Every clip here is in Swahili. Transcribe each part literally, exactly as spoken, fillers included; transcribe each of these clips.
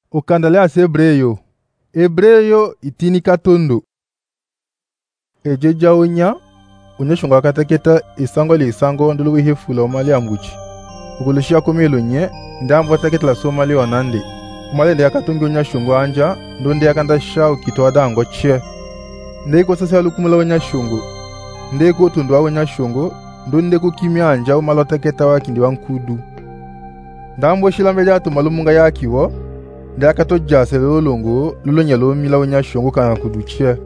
Ukandale ase Hebreyo. Hebreyo itini katondo. Ejeja unya, unya shunga kataketa isango li isango ndulu hifula umali ambuchi. Ukulishia kumilo nye, ndambu wataketa la somali wanandi. Umali ndi akatungi unya shungu anja, ndundi akanda sha ukitoa dango che. Ndeko sasa lukumula unya shungu. Ndeko tunduwa unya shungu, ndundi kukimia anja umali wataketa wakindi wankudu. Ndambu shilambeja atumalumunga yakiwo, ndi akatojase lolongo lulonya lomila unya shungu kana kuduche.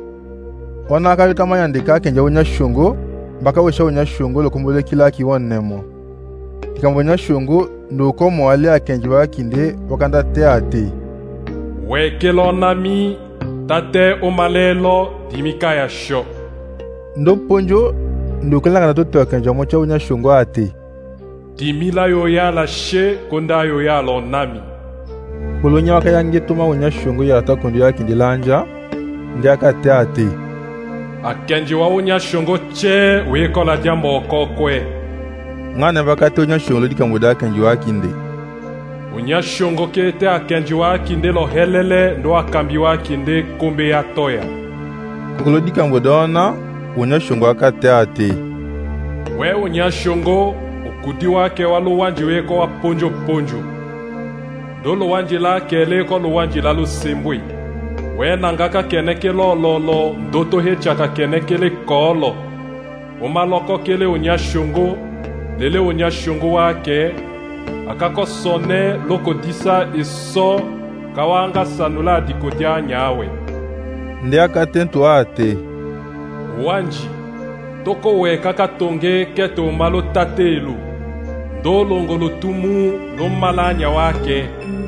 Ona akabika mayandika kenja unya shungu, mbaka usha unya shungu lokumbule kila kiwonemo. Ikambo unya shungu, nduko mwali akenji wakinde wakanda te ate. Wekelo nami, tate umalelo dimika ya sho. Ndo ponjo, nduko langa natoto akenja mocha unya shungu ate. Dimila yoya la she konda yoya lo nami. Bolonya wakayange tuma unya shungu ya atakundu ya kindi lanja, ndi akate ate. Akenji wa unya shungu che wekola jambo okokwe. Ngane wakati unya shungu dika muda akenji wakinde. Unya shungu kete akenji wakinde lo helele ndo akambi wakinde kumbe ya toya. Kukulo dika muda ona, unya shungu akate ate. We unya shungu, ukudi wake walu wanji weko wa ponjo ponjo. Dolo wanji la kele ko lo wanji la lu simbui. We nangaka keneke lo lo lo, ndoto hechaka keneke le kolo. Umaloko kele unya shungu, lele unya shungu wake, akako sone loko disa iso, kawanga sanula dikodia nyawe. Ndi akatentu ate. Wanji, toko we kaka tonge kete umalo tatelu, dolo ngolo tumu lo malanya wake.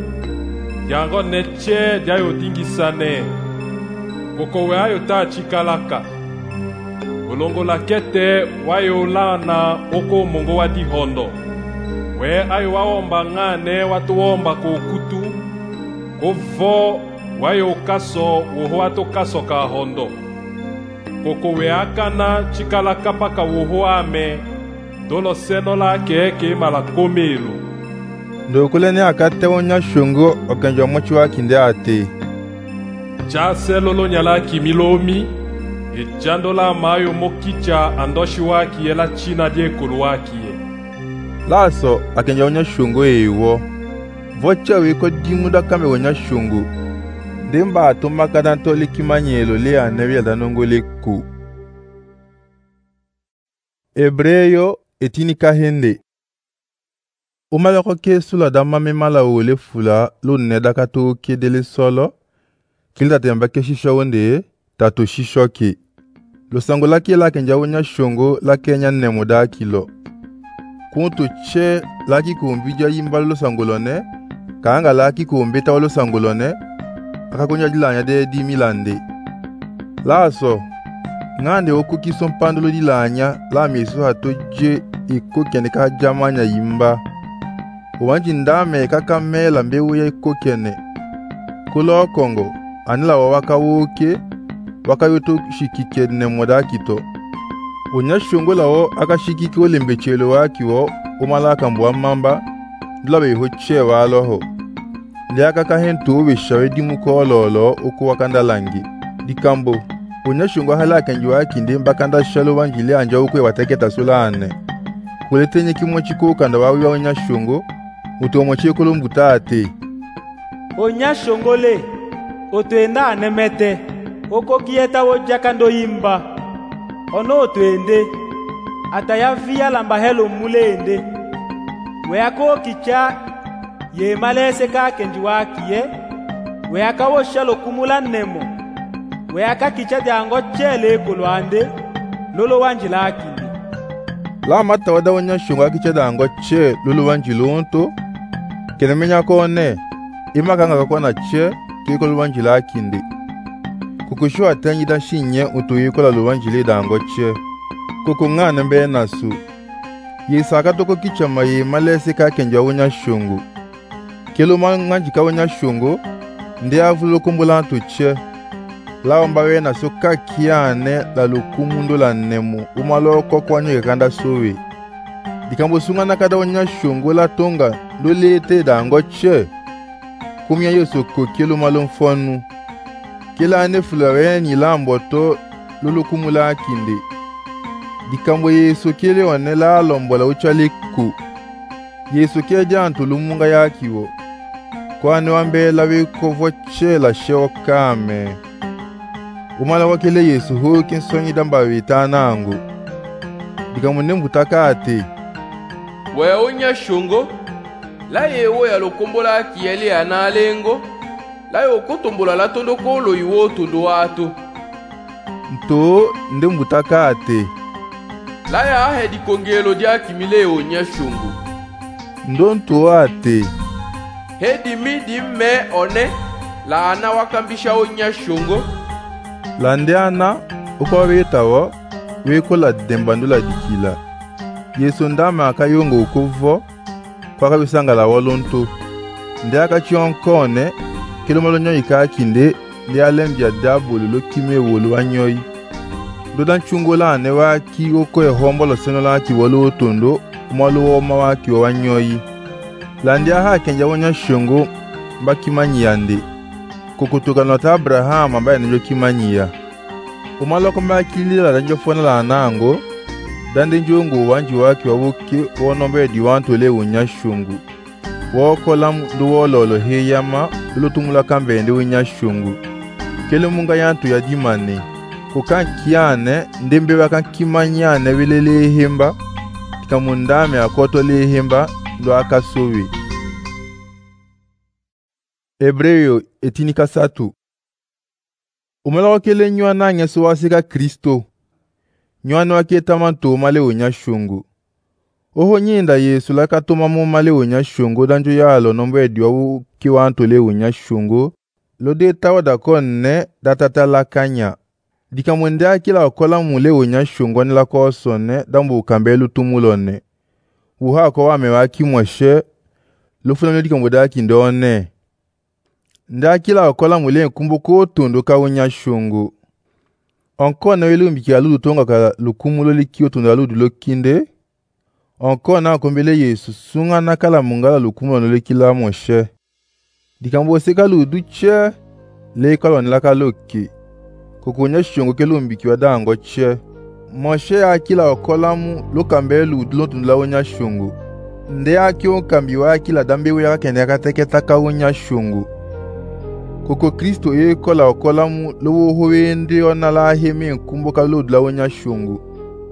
Yango neche jayo dingisane. Koko we ayo ta chikalaka. Olongo la kete wayo lana oko mongo wa di hondo. We ayo waomba ngane watu womba kukutu. Kovo wayo kaso woho wato kaso ka hondo. Koko we akana chikalaka paka woho ame. Dolo seno la keke malakomelu. Ndo kulene akate unya shungu okenja mochi wakinde ate. Chase lolo nyala kimilomi, ejando la mayo mokicha andoshi waki yela china die kulu waki ye. Laso akenja unya shungu ewo. Vocha wiko dimuda kame unya shungu. Demba atuma kadanto likimanyelo le anevi adanongo leku. Hebreyo etini kahende. Umaloko ke sula dama memala wole fula lo neda kato ke dele solo. Kilda temba ke shisho wende tato shisho ke. Lo sango laki la kenja unya shongo la kenya nemoda kilo. Kuntu che laki kumbija yimbalo lo sangolone. Kaanga laki kumbeta walo sangolone. Akakunya dilanya de di milande. Laso. Ngande okuki sompandolo dilanya la meso hato je iko kene ka jamanya yimba. Uwanji ndame kaka mela mbewu ya iko kene. Kulo Kongo, anila wawaka woke, waka yoto shikike nemoda kito. Unya shungo lao aka shikike ole mbechelo waki wo, umalaka mbuwa mamba, dulabe hoche wa aloho. Ndi aka kahentu uwe shawedi muko lolo uku wakanda langi. Dikambo, unya shungo hala kenju waki ndi mbakanda shalo wanjile anja ukwe wateketa sula ane. Kuletenye kimochiko ukanda wawi wa unya shungo, utomoche kolombuta ate. Onya shongole, otuenda anemete, oko kieta wojakando yimba. Ono otuende, ataya via lamba helo muleende. Weako kicha, ye malese ka kenjuwa kiye, weaka wo shalo kumula nemo. Weaka kicha jango chele kulwande, lolo wanjila akindi. La mata wada unya shungo akicha dango che lolo wanjilo onto. Kene menya kone, ima kanga kakwana che, kiko luwanjila akindi. Kukushu atenyi da shinye utuiko la luwanjili dango che. Kuku ngane mbe nasu. Yisaka toko kichama ye malese ka kenja unya shungu. Kelo manganjika unya shungu, ndi avulu kumbulantu che. La ombawe nasu ka kiane la lukumundo la nemu, umaloko kwanyo yekanda sowe. Dikambo sunga nakada unya shungu la tonga, lolete dango che. kumya Yesu kokelo malomfonu kila ane fulaweni lamboto lulukumula kinde dikambo Yesu kele wanela lombola uchaliku Yesu keja antulumunga yakiwo kwani wambela wikovo chela sheo kame umala wakele Yesu huu kinsonyi damba witanangu dikamune mbutaka ate wea unya shungo la yewo ya lokombola kiyeli ya nalengo la yo kutumbola la tondo kolo iwo tondo watu nto nde mbutaka ate la ya ahe di kongelo dia kimile unya shungo ndo nto ate hedi midi me one la ana wakambisha unya shungo la ndiana ukwa wetawo wekola dembandula dikila Yesu ndama akayongo ukuvo kwa kabisanga la walonto nde akachionkone kilo malonyo ikakinde ndi alembya dabolo lokime wolo wanyoyi dodan chungola ne waki oko ehombolo senola ki wolo otondo umalo woma waki wanyoyi landi aha kenja wonya shongo mbakimanyiyande kukutuka nota Abraham ambaye njo kimanyia umalo komba kilila ranjo fona la nango dande njongo wanji waki wabuke wonombe diwanto le wonya shungu wokola nduwololo heyama lutumula kambende wonya shungu kele munga yantu ya dimane kukankiane ndembe bakankimanyane bilele himba kamundame akoto le himba ndo akasowe Hebreo etinika satu umala wakele nywa nange suwasika Kristo nywana waketama ntoma le wonya shungu oho nyinda Yesu lakatoma moma le wonya shungu danjo yalo nombo ediwa kiwanto le wonya shungu lode tawa da konne datata lakanya dikamwende akila wakola mule wonya shungu nila kosone dambu ukambelu tumulone uha kwa wame waki mwashe lufuna mle dikamwende akindone nda akila wakola mule nkumbu kotondo ka wonya shungu Onko na wele umbiki aludu tonga ka lukumulo likio tunda aludu lokinde. Onko na kombele Yesu sunga nakala mungala lukumulo nolekila moshe. Dikambo seka ludu che leikalo nilaka loki. Kukunya shiongo ke lumbiki wadango che. Moshe akila okolamu lokambe ludu lotunda wonya shiongo. Nde aki okambi wa akila dambe wea kende akateke taka wonya shiongo. Koko Kristo ye kola okolamu lowo hoende onala heme nkumboka lodla wonya shungu.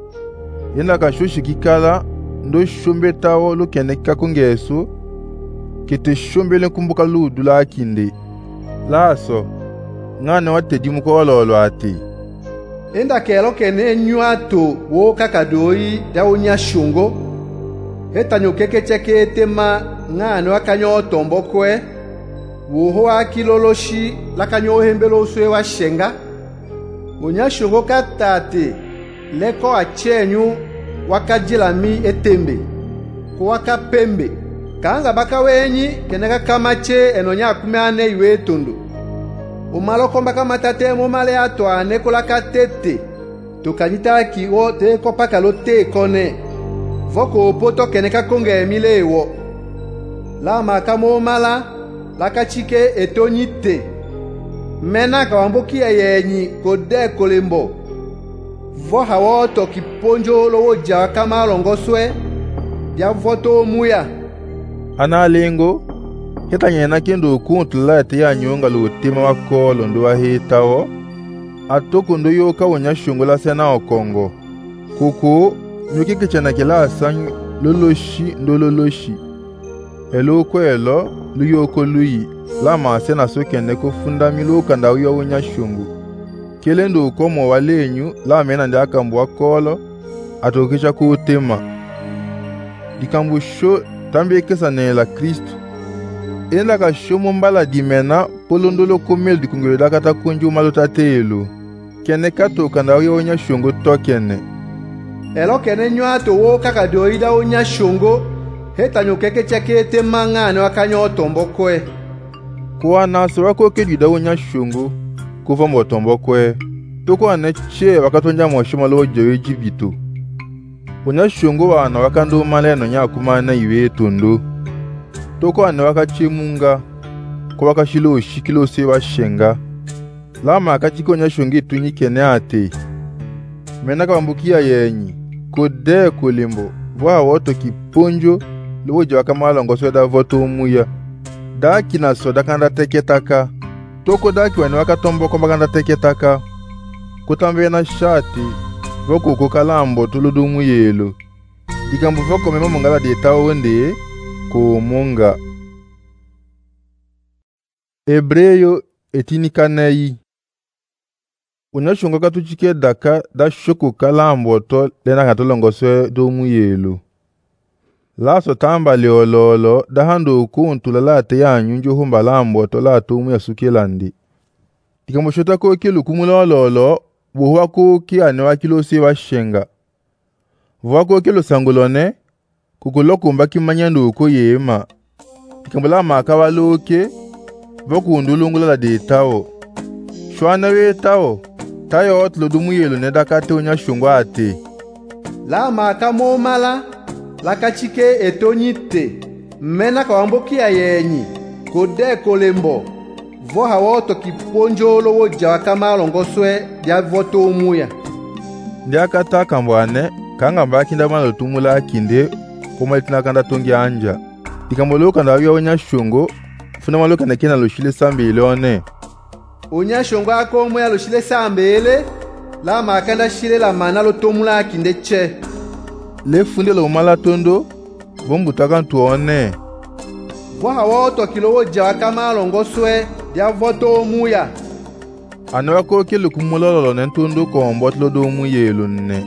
Yenda ka shoshi kikala ndo shombe tawo lo keneka kongeso kete shombe le nkumboka lodla akinde. Laso ngane wate dimu ko ololo ati. Enda kelo kene nywato wo kakadoi da wonya shungo. Hetanyo keke cheke tema ngane wakanyo tombokwe. Wuho akiloloshi lakanyo hembelo uswe wa shenga Wonya shungo katate leko achenyu wakajilami etembe Kuwaka pembe Kanga baka wenyi keneka kamache enonya akumeane iwe tondo Umaloko mbaka matate mumale atwa nekola katete Tukanyita kiwo teko paka lote kone Voko opoto keneka konge emile ewo Lama kamo mala Lakachike etonyite Mena kawamboki ya yenyi kode kolembo Voha woto kiponjo lowo jawa kama longoswe Dia voto muya Ana lengo Heta nyena kendo kuntula ete ya nyonga lutima wakolo ndo wa hitawo Atoko ndo yoka wonya shungola sena okongo Kuku nyukike chana kila asanyu loloshi ndo loloshi Elo kwelo luyoko luyi lama sena sokende ko fundamilo kanda uyo wonya shungu kelendo komo walenyu la mena ndaka mbwa kolo atokisha kutema dikambu sho tambe kesa ne la Kristo enda ka shomo mbala dimena polondolo komel dikungelo dakata kunju malotatelo kene kato kanda uyo wonya shungu tokene elo kene nywato wo kakadoida wonya shungu Hetanyo keke cheke te mangane wakanyo tombokwe. Kwa naso wako kedida wonya shungu kuva motombokwe. Toko aneche wakatonja mwoshima lo jewe jibito. Wonya shungu wana wakando male no nya kumana iwe tondo. Toko ane wakache munga. kwa kashilo ushikilo se washenga. Lama akachiko onyashongo itunyi kene ate. Mena kambukia yenyi. Kode kulimbo. Vwa woto kiponjo. Luo jawa kama longoso da voto umuya. Daki na soda kanda teke taka. Toko daki wani waka tombo komba kanda teke taka. Kutambe na shati. Voko kukalambo tuludu umuyelo. Dikambu voko mema mungala detao wende. Kumunga. Ebreyo etinikanei. Onyashongo katuchike daka da shoku kalambo to lena katolongoso do umuyelo. Laso tamba leololo da hando ukuntu lalate ya nyunjo humba lambo to la tumu ya sukilandi. Tikamoshota ko kilu kumulololo buhwa ko ki anewa kilo se washenga. Vuwa ko kilo sangulone kukuloko mbaki manyando ko yema. Tikambula makawa loke voku ndulungula la de tao. Shwana we tao tayo otlo dumuyelo ne dakate onyashongo ate. La makamo mala la kachike etonyite mena kawambokia yenyi kode kolembo voha woto kiponjolo wo jawa kama longoswe dia voto umuya ndia kata kambwane kanga mbaki ndamalo tumula kinde koma itina kanda tongi anja ikamboloka ndawiya onyashongo funa maloka nakena loshile sambele one onyashongo akomo ya loshile sambele la makanda shile la manalo tomula kinde che le funde lo mala tondo bombu takantu one voha woto kilowo jawa kama longoswe dia voto umuya anawa ko kelu kumulolo nentondo ko mbotlo do umuyelo nne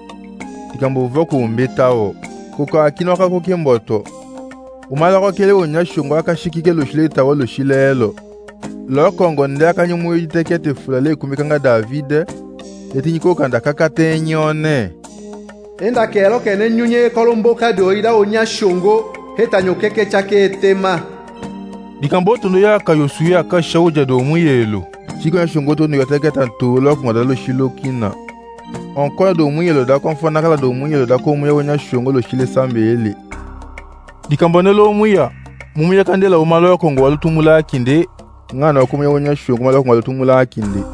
ikambo voko mbetao koko akino kako kimboto umala ko kele onyashongo akashikike lo shileta wo lo shilelo lo kongo nde akanyumu yitekete fulale kumikanga David etinyiko kanda kakate nyone enda kelo kene nyunye kolomboka doida onyashongo hetanyo keke chake tema dikambo tondo ya kayosuya ka shauja do muyelo chiko ya shongo to nyote ta tolo ko ngalo shilo kina onko do muyelo da konfona kala do muyelo da ko muya wonya shongo lo shile sambele dikambo ne lo muya mumuya kandela o malo ko ngwalu tumula kinde ngana ko muya wonya shongo malo ko ngwalu tumula kinde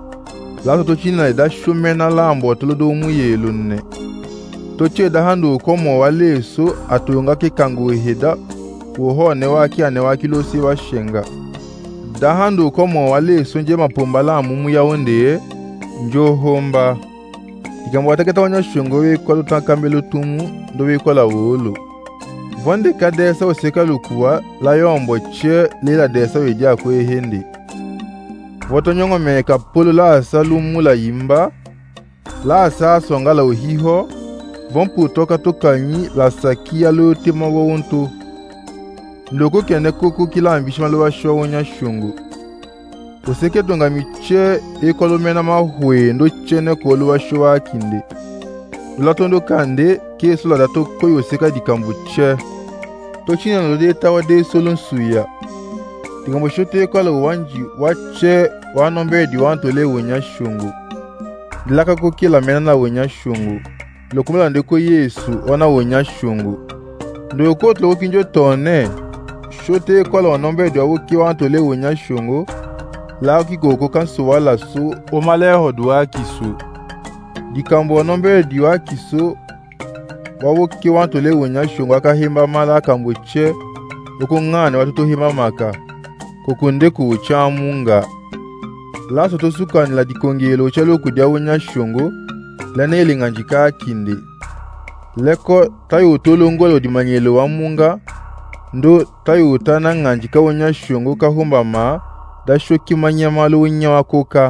la to china da shumena lambo to do muyelo ne toche da hando komo wale so atunga kikangu heda woho ne waki ane waki lo si washenga da hando komo wale so nje mapomba la mumu ya onde njo homba ikambo ataketa wanya shongo we kwa lutakambelo tumu ndo we kwa la wolo vonde kadesa oseka lukuwa la yombo che lila desa weja kwe hindi voto nyongo meka polo la asalumu la yimba la asa songa la uhiho vompu toka tokanyi la sakia lo tema wonto ndoko kene koko kila ambishima lo washo wonya shongo oseke donga miche ekolomena mahwe ndo chene ko lo washo wakinde latondo kande keso la dato koyo seka dikambuche to chine no de tawa de solon suya dikambo shote ko lo wanji wache wanombe di wanto le wonya shongo dilaka ko kila mena na wonya shongo lokumela ndeko Yesu ona wonya shongo ndo kotlo kinjo tone shote kola onombe do woki wanto le wonya shongo la ki goko kanso wala so o male hodwa kisu dikambo onombe diwa kisu wa woki wanto le wonya shongo akahimba mala kambuche okungane watuto hima maka kokunde ku chamunga la soto sukani la dikongelo chalo kudia wonya shongo lana elinganjika kinde leko tayo tolongolo di manyelo wa munga ndo tayo tana nganjika wonya shongo kahumba ma da shoki manyamalo wonya wakoka.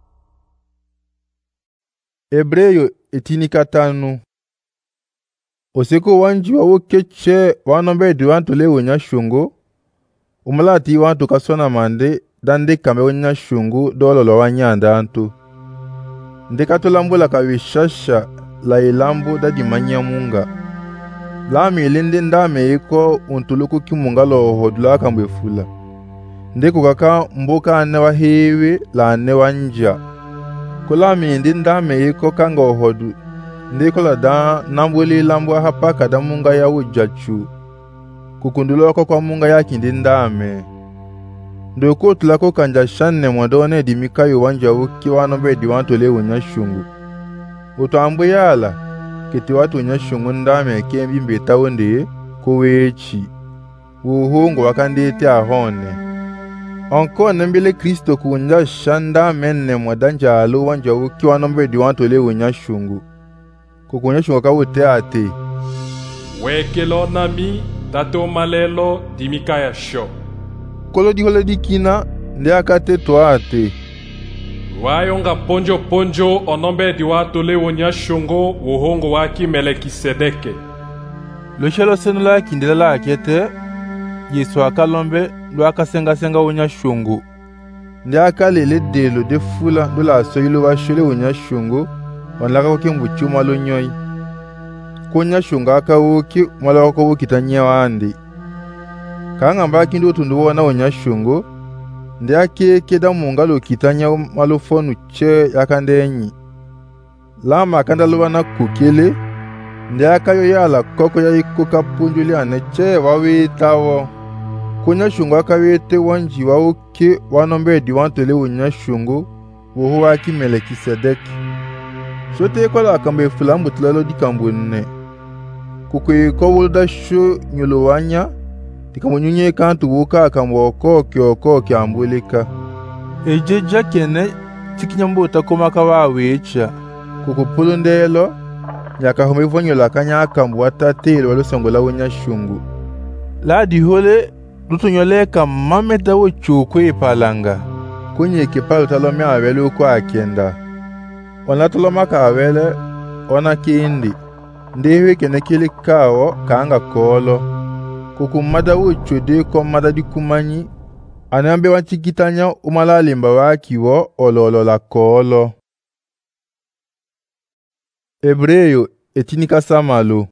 Ebreyo etinikatanu oseko wanji wa wokeche wanombe di wanto le wonya shongo umalati wanto kasona mande dande kambe wonya shongo dololo wanyanda anto ndekato lambola kawishasha la ilambo da dimanya munga la milinde ndame iko untuluku kimunga lo hodula kambefula ndeko kaka mboka ane wa hewe la ane wa nja kula milinde ndame iko kanga hodu ndeko la da namboli lambo hapa kada munga ya ujachu kukundulo kwa kwa munga ya kindi ndame Ndoko tulako kanja shanne mwadone dimika yu wanja uki wanombe diwantole unya shungu. Utuambu yala, kiti watu unya shungu ndame kembi mbeta wende kuwechi. Uhungu wakandete ahone. Onko nembele Kristo kunja shanda menne mwadanja alo wanja uki wanombe diwantole unya shungu. Kukunya shungu kawute ate. Wekelo nami tato malelo dimika ya sho. Kolo di hole di kina ndi akate to ate. Wayonga ponjo ponjo onombe diwantole unya shungu uhungu waki Melekisedeke. Loshelo senula kindela la akete Yesu akalombe ndo akasenga senga unya shungu. Ndi akalele delo de fula ndo la soyilo wa shole unya shungu onlaka koke mbuchu malo nyoi. Kunya shungu aka woki mwala wako woki tanya wandi. Kanga mbaki ndo tunduwa na unya shungu ndi ake keda mungalo kitanya malo fonu che yakandenyi. Lama akandaluwa na kukele ndi akayo yala koko ya ikuka punjuli aneche wawitawo. Kunya shungu akawete wanji wauke wanombe diwantole unya shungu wuhu waki Melekisedeki. Shote kwa la kambe fulambu tulalo di kambu nne. Kukwe kwa wulda shu nyolo wanya tikamu nyunye kantu wuka akambu okoke okoke ambulika. Eje jakene tikinyambu utakoma kawa wecha. Kukupulu ndelo nyaka humevo nyola kanya akambu watatelo walo songola unya shungu. La di hole dutu nyoleka mameta wo chukwe palanga. Kunye kipalo talome awele uko akenda. Ona taloma ka awele ona kindi. Ndewe kene kili kao kaanga kolo. Kukumada wo chode ko mada di kumanyi. Anambe wanchikitanya umala limba wakiwo ololo la kolo. Hebreyo etinika samalo.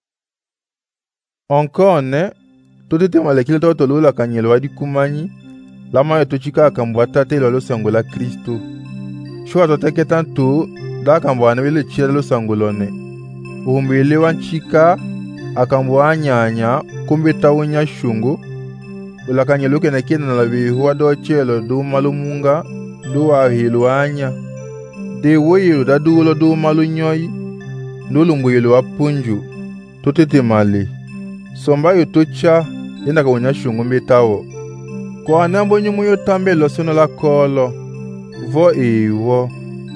Onkone totete malekile totolo la kanyelo wadi kumanyi lama yo tochika akambwa tate lo sangola Kristo. Shwa toteke tanto da akambwa anwele chile lo sangolone. Uhumbele wanchika akambwa anyanya kumbe tawunya shungu. Ula kanyelo kene kena na labi huwa do chelo do malu munga do wa hilu anya. De woyelo da dulo do malu nyoi do lumbu yelo wapunju totete male. Somba yo tocha yenda kaunya shungu mbetawo. Kwa anambo nyumu yo tambe lo sono la kolo. Vo ewo.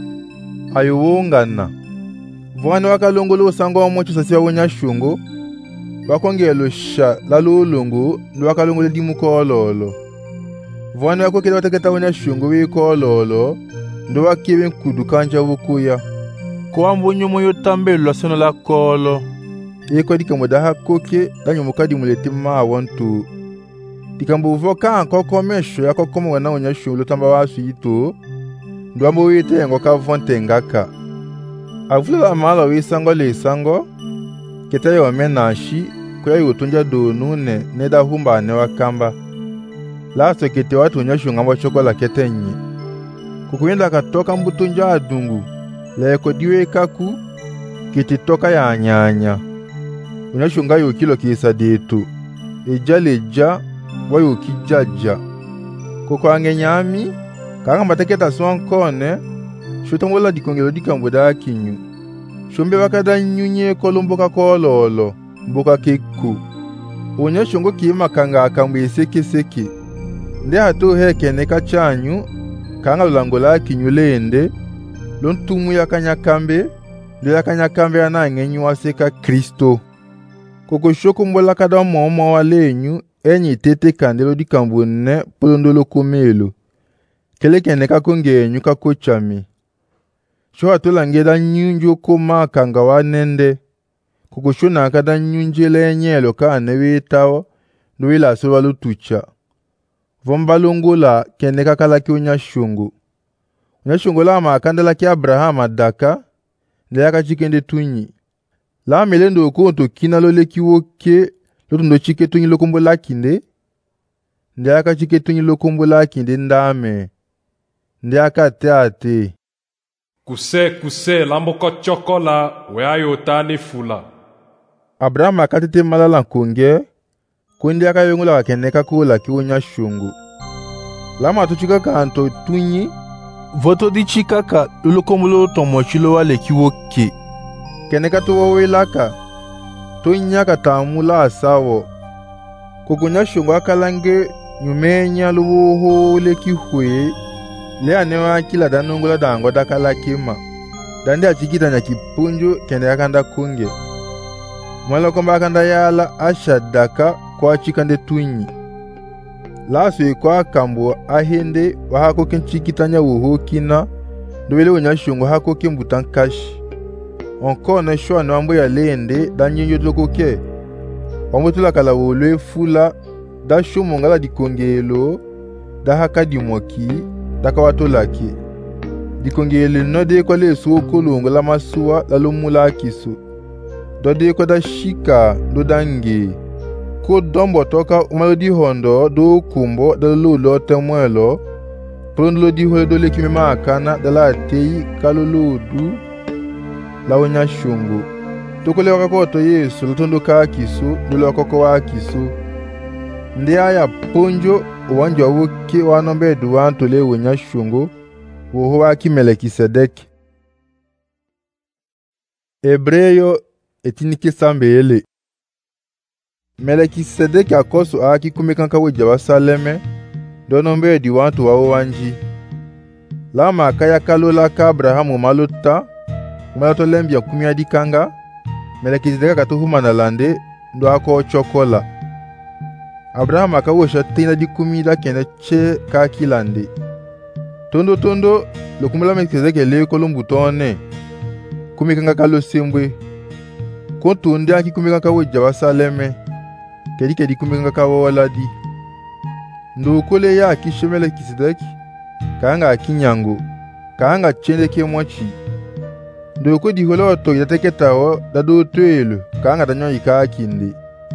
Ayo wongana. Vwane wakalungu lo sango wa mocho sasiwa unya shungu. Wakonge lo sha lalo ulungu ndo wakalungu le dimu kololo. Vwane wakokele wataketa unya shungu we kololo ndo wakiwe nkudu kanja wukuya. Kwa ambo nyumu yo tambe lo sono la kolo. Eko dika mudaha koke danyo mukadi muleti maa wantu. Dika mbuvo kaa koko mesho ya koko mwana unya shungu tamba wasu ito. Ndo ambo wite yango ka vonte ngaka. Avula la mala wisango le isango. Keta yo menashi kuya yutunja do nune neda humba anewa kamba. Laso kete watu unya shungu amba chokola kete nye. Kukuinda katoka mbutunja adungu. La eko diwe kaku kete toka ya anyanya. Unya shunga yu kilo kisa detu. Eja leja wa yu kijaja. Koko ange nyami kanga mataketa swankone shutangola dikongelo dikambuda kinyu. Shumbe wakada nyunye kolo mboka kololo mboka keku. Unya shungo kima kanga akambu seke seke. Nde hatu heke neka chanyu kanga lulangola kinyu lende lontumu ya kanyakambe ndo ya kanyakambe anangenyu waseka Kristo. Koko shoko mbola kada mwoma walenyu enyi tete kandelo di kambune polondolo komelo. Kele kene kakongenyu kakochami. Sho hatola ngeda nyunjo koma kanga wanende. Koko shona kada nyunjele nyelo ka anewetawo ndo ila soba lutucha. Vombalongola kene kakala ki unya shungu. Unya shungu lama akandala ki Abraham adaka nde yaka chikende tunyi. La melendo konto kina lo leki woke lotu ndo chike tunyi lokombo lakinde. Ndi aka chike tunyi lokombo lakinde ndame. Ndi aka teate. Kuse kuse lamboko chokola weayo tani fula. Abraham akatete malala konge. Kundi aka yongula wakeneka kula ki unya shungu. Lama tuchikaka anto tunyi voto di chikaka lulokomolo tomochilo wale kiwoke keneka tuwawelaka tunyaka tamula asawo kukunya shungu akalange nyumenya luwoho lekihwe le anewa kila danungula dango dakala kima dandi achikita nya kipunju kende akanda kunge mwala komba akanda yala ashadaka kwa chikande tunyi laso kwa kambo ahende wahako kenchikitanya wuho kina ndwele unyashungu hako kimbutankashi onko na shwa nwambo ya lende danyenyo tokoke wamutula kala wolwe fula da shumongala dikongelo da haka dimoki da kawatolaki dikongelo no de kwa le so kolongo la masuwa la lumula kisu do de kwa da shika do dange ko dombo toka umalodi hondo do kumbo da lulo temwelo prondlo di hole do lekime makana da la tei kaluludu la onya shungu tokole wakakoto Yesu lutondo ka kisu dulo koko wa kisu ndi aya ponjo uwanja wuke wanombe duwanto le onya shungu woho wa Melkisedeki. Hebreyo etiniki sambele Melkisedeki akoso aki kumekanka we Jerusaleme donombe diwanto wa wanji lama kaya kalola ka Abrahamu maluta umalato lembia kumia dikanga Melkisedeki katuhuma na lande ndo ako chokola Abrahamu akawosha tina dikumi da kene che ka kilande tondo tondo lokumela Melkisedeki le kolumbutone kumikanga kalo sembwe kontu ndi aki kumikanga we Jerusaleme kedi kedi kumikanga kawo waladi ndo kole ya akishe Melkisedeki kaanga akinyango kaanga chende ke mwachi ndo ko di holo to yateketawo dado twelo kaanga danyo ikakindi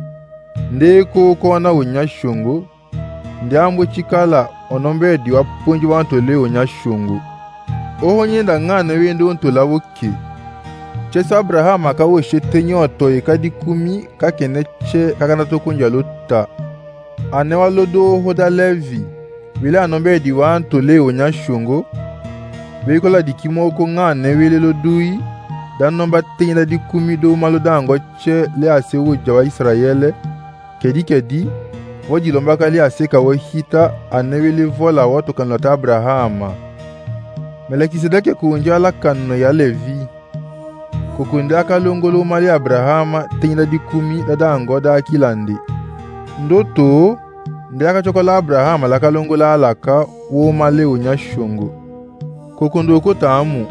nde ko kona unyashungu ndi ambo chikala onombe di wapunji wanto le unyashungu oho nyenda ngana wende onto lawoki chesa Abraham akawo shetenyo to ikadi kumi kakeneche kakana to kunja lutta anewa lodo hoda Levi wile anombe di wanto le unyashungu veikola dikimo ko ngana wile lodui dan nomba tenda di kumi do malodango che le asewo jawa Israele kedi kedi woji lomba kali aseka wo hita anewele vola watu kan lota Abrahama Melkisedeki kunjala kanno ya Levi kukunda kalongolo mali Abrahama tenda di kumi dadango da kilandi ndoto ndaka chokola Abrahama la kalongola alaka wo male unyashungu kukundo kutamu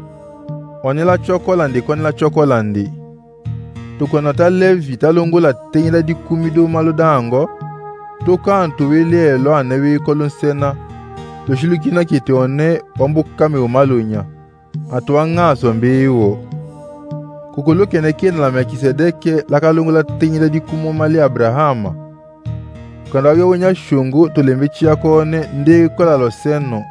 onela chokolandi konela chokolandi tukonata Levi talongola tenda di kumi do malodango tokantu welelo anewe kolonsena toshilukina kiti one wambukame umalonya atuwa ngaso mbewo kukulukene kena la Melkisedeki la kalongola tenda di kumu mali Abrahama kanda wewonya shungu tolembechi yakone nde kola loseno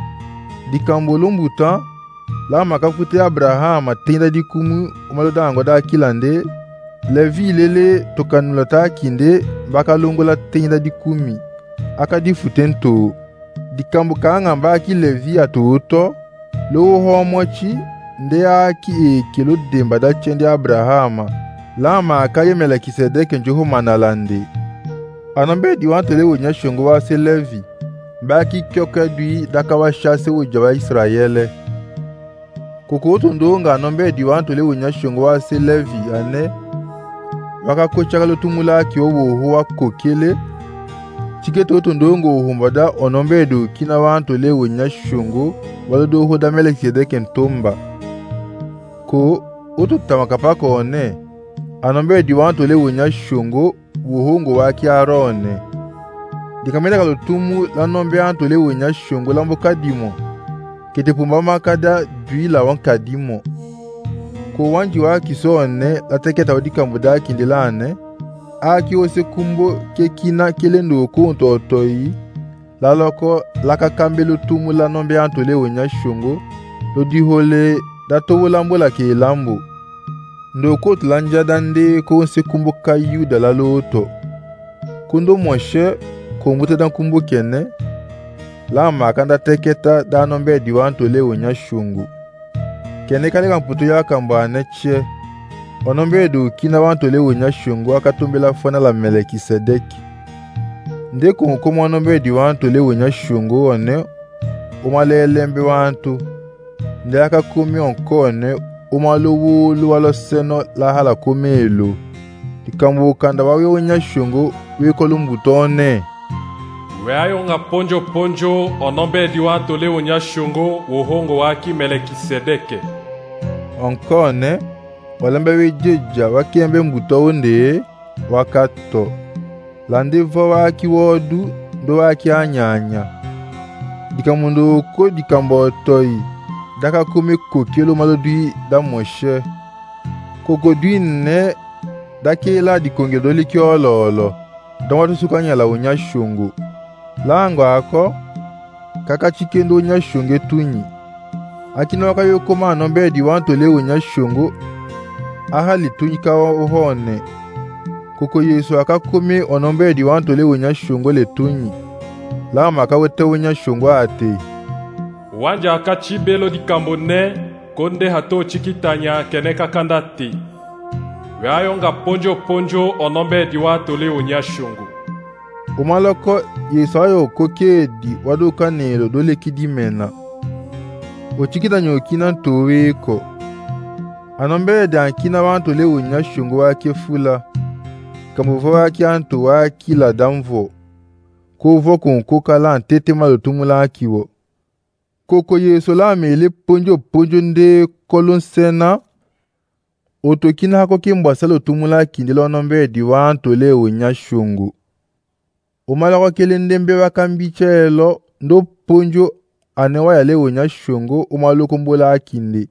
dikambulumbuta la makafute Abrahama tenda di kumu umalodango da kilande Levi lele tokanulata kinde bakalongola tenda di kumi akadi futento dikambu kanga mbaki Levi atuto lo homochi nde aki ekelo demba da chende Abrahama lama akaye Melkisedeki njoho manalande anombe diwanto le unyashungu wa se Levi mbaki kyoka dui dakawa shase wo jawa Israele kukutu ndonga anombe diwanto le unyashungu wa se Levi ane wakakochaka lutumula ki owo wa kokele chiketo tondongo humbada onombe do kina wanto le unyashungu walodo hoda Melkisedeki ntomba ko utu tamakapako one anombe diwanto le unyashungu wuhungu waki Arone dikamenda kalutumu la nombe anto le unyashungu lambo kadimo kitepumba makada duila wankadimo ko wanji waki soone la teketa wadikambuda kindilane aki ose kumbo kekina kelendo konto otoi la loko laka kambelo tumu la nombe anto le unyashungu lo dihole dato lambo la ke lambo ndo kotu lanja dande ko se kumbo kayu da la loto kundo moshe ko mbuta dan kumbo kene lama akanda teketa danombe diwanto le wonya shungu. Kene kale kamputu ya kambane che. Onombe du kina wanto le wonya shungu akatumbela fona la Melekisedeki. Nde kunkumu onombe diwanto le wonya shungu one umalele wantu. Nde akakumi onkone umaluwulu walo seno la hala kumelu. Dikambu kanda wawe wonya shungu wikolumbuto Weayo nga ponjo ponjo onombe diwanto le wonya shungu wohongo waki Melekisedeke. Onkone walembe wijeja wakiembe mbuto onde wakato. Landivo waki wodu ndo waki anyanya. Dikamundu ko dikambo toi. Daka kumi kokelo malodui da moshe. Koko dui ne dakela dikongedoli kiololo. Dawatu sukanya la wonya shungu. Lango ako kaka chikendo wonya shungu tunyi. Akino waka yokoma anombe diwanto le wonya shungu. Ahali tunyi kawa uhone. Koko Yesu akakumi onombe diwanto le wonya shungu le tunyi. Lama kawete wonya shungu ate. Wanja akachibelo dikambo ne konde hato chikitanya kene kakandati. Weayo nga ponjo ponjo onombe diwanto le wonya shungu. Umaloko Yesu ayo kokedi waduka nelo dole kidimena. Ochikita nyokina ntoweko. Anombe dankina wanto le wonya shungu wake fula. Kamuvo wake anto waki la damvo. Kovo kunkuka la ntete malotumula akiwo. Koko Yesu la mele ponjo ponjo nde kolon sena. Otokina hako kimbwasalo tumula kindilo nombe diwanto le wonya shungu. Umala kwa kelende mbe wakambichelo ndo ponjo anewa ya le wonya shungu umalo kumbola akinde.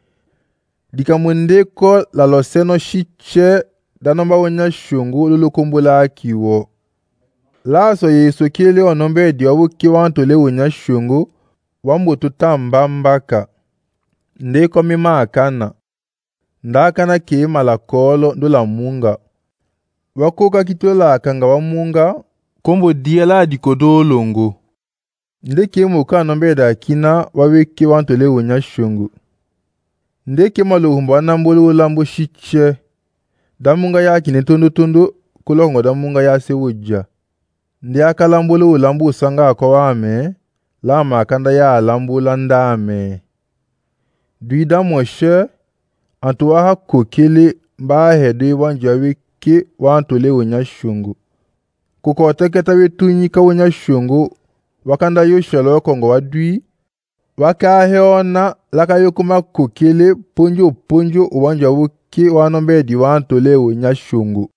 Dikamunde ko la loseno shiche danomba wonya shungu lulu kumbola akiwo. Laso Yesu kele onombe diwabu kiwanto le wonya shungu wambo tutamba mbaka. Ndeko mima akana. Ndakana keema la kolo ndo la munga. Wakoka kitola akanga wa munga kombo dia la dikodo longo. Ndeke moka nombe da kina waweke wanto le wonya shungu. Ndeke maluhumbo anambolo ulambo shiche. Damunga ya kine tondo tondo kulongo damunga ya sewoja. Ndi akalambolo ulambo usanga akawame. Lama akanda ya alambo landame. Duida moshe antuwa hako kele mba hede wanja weke wanto le wonya shungu. Kuko wateketa wetunyi ka wonya shungu wakanda yoshalo kongo wadui waka heona laka yokuma kokele ponjo ponjo uwanja weke wanombe di wanto le wonya shungu.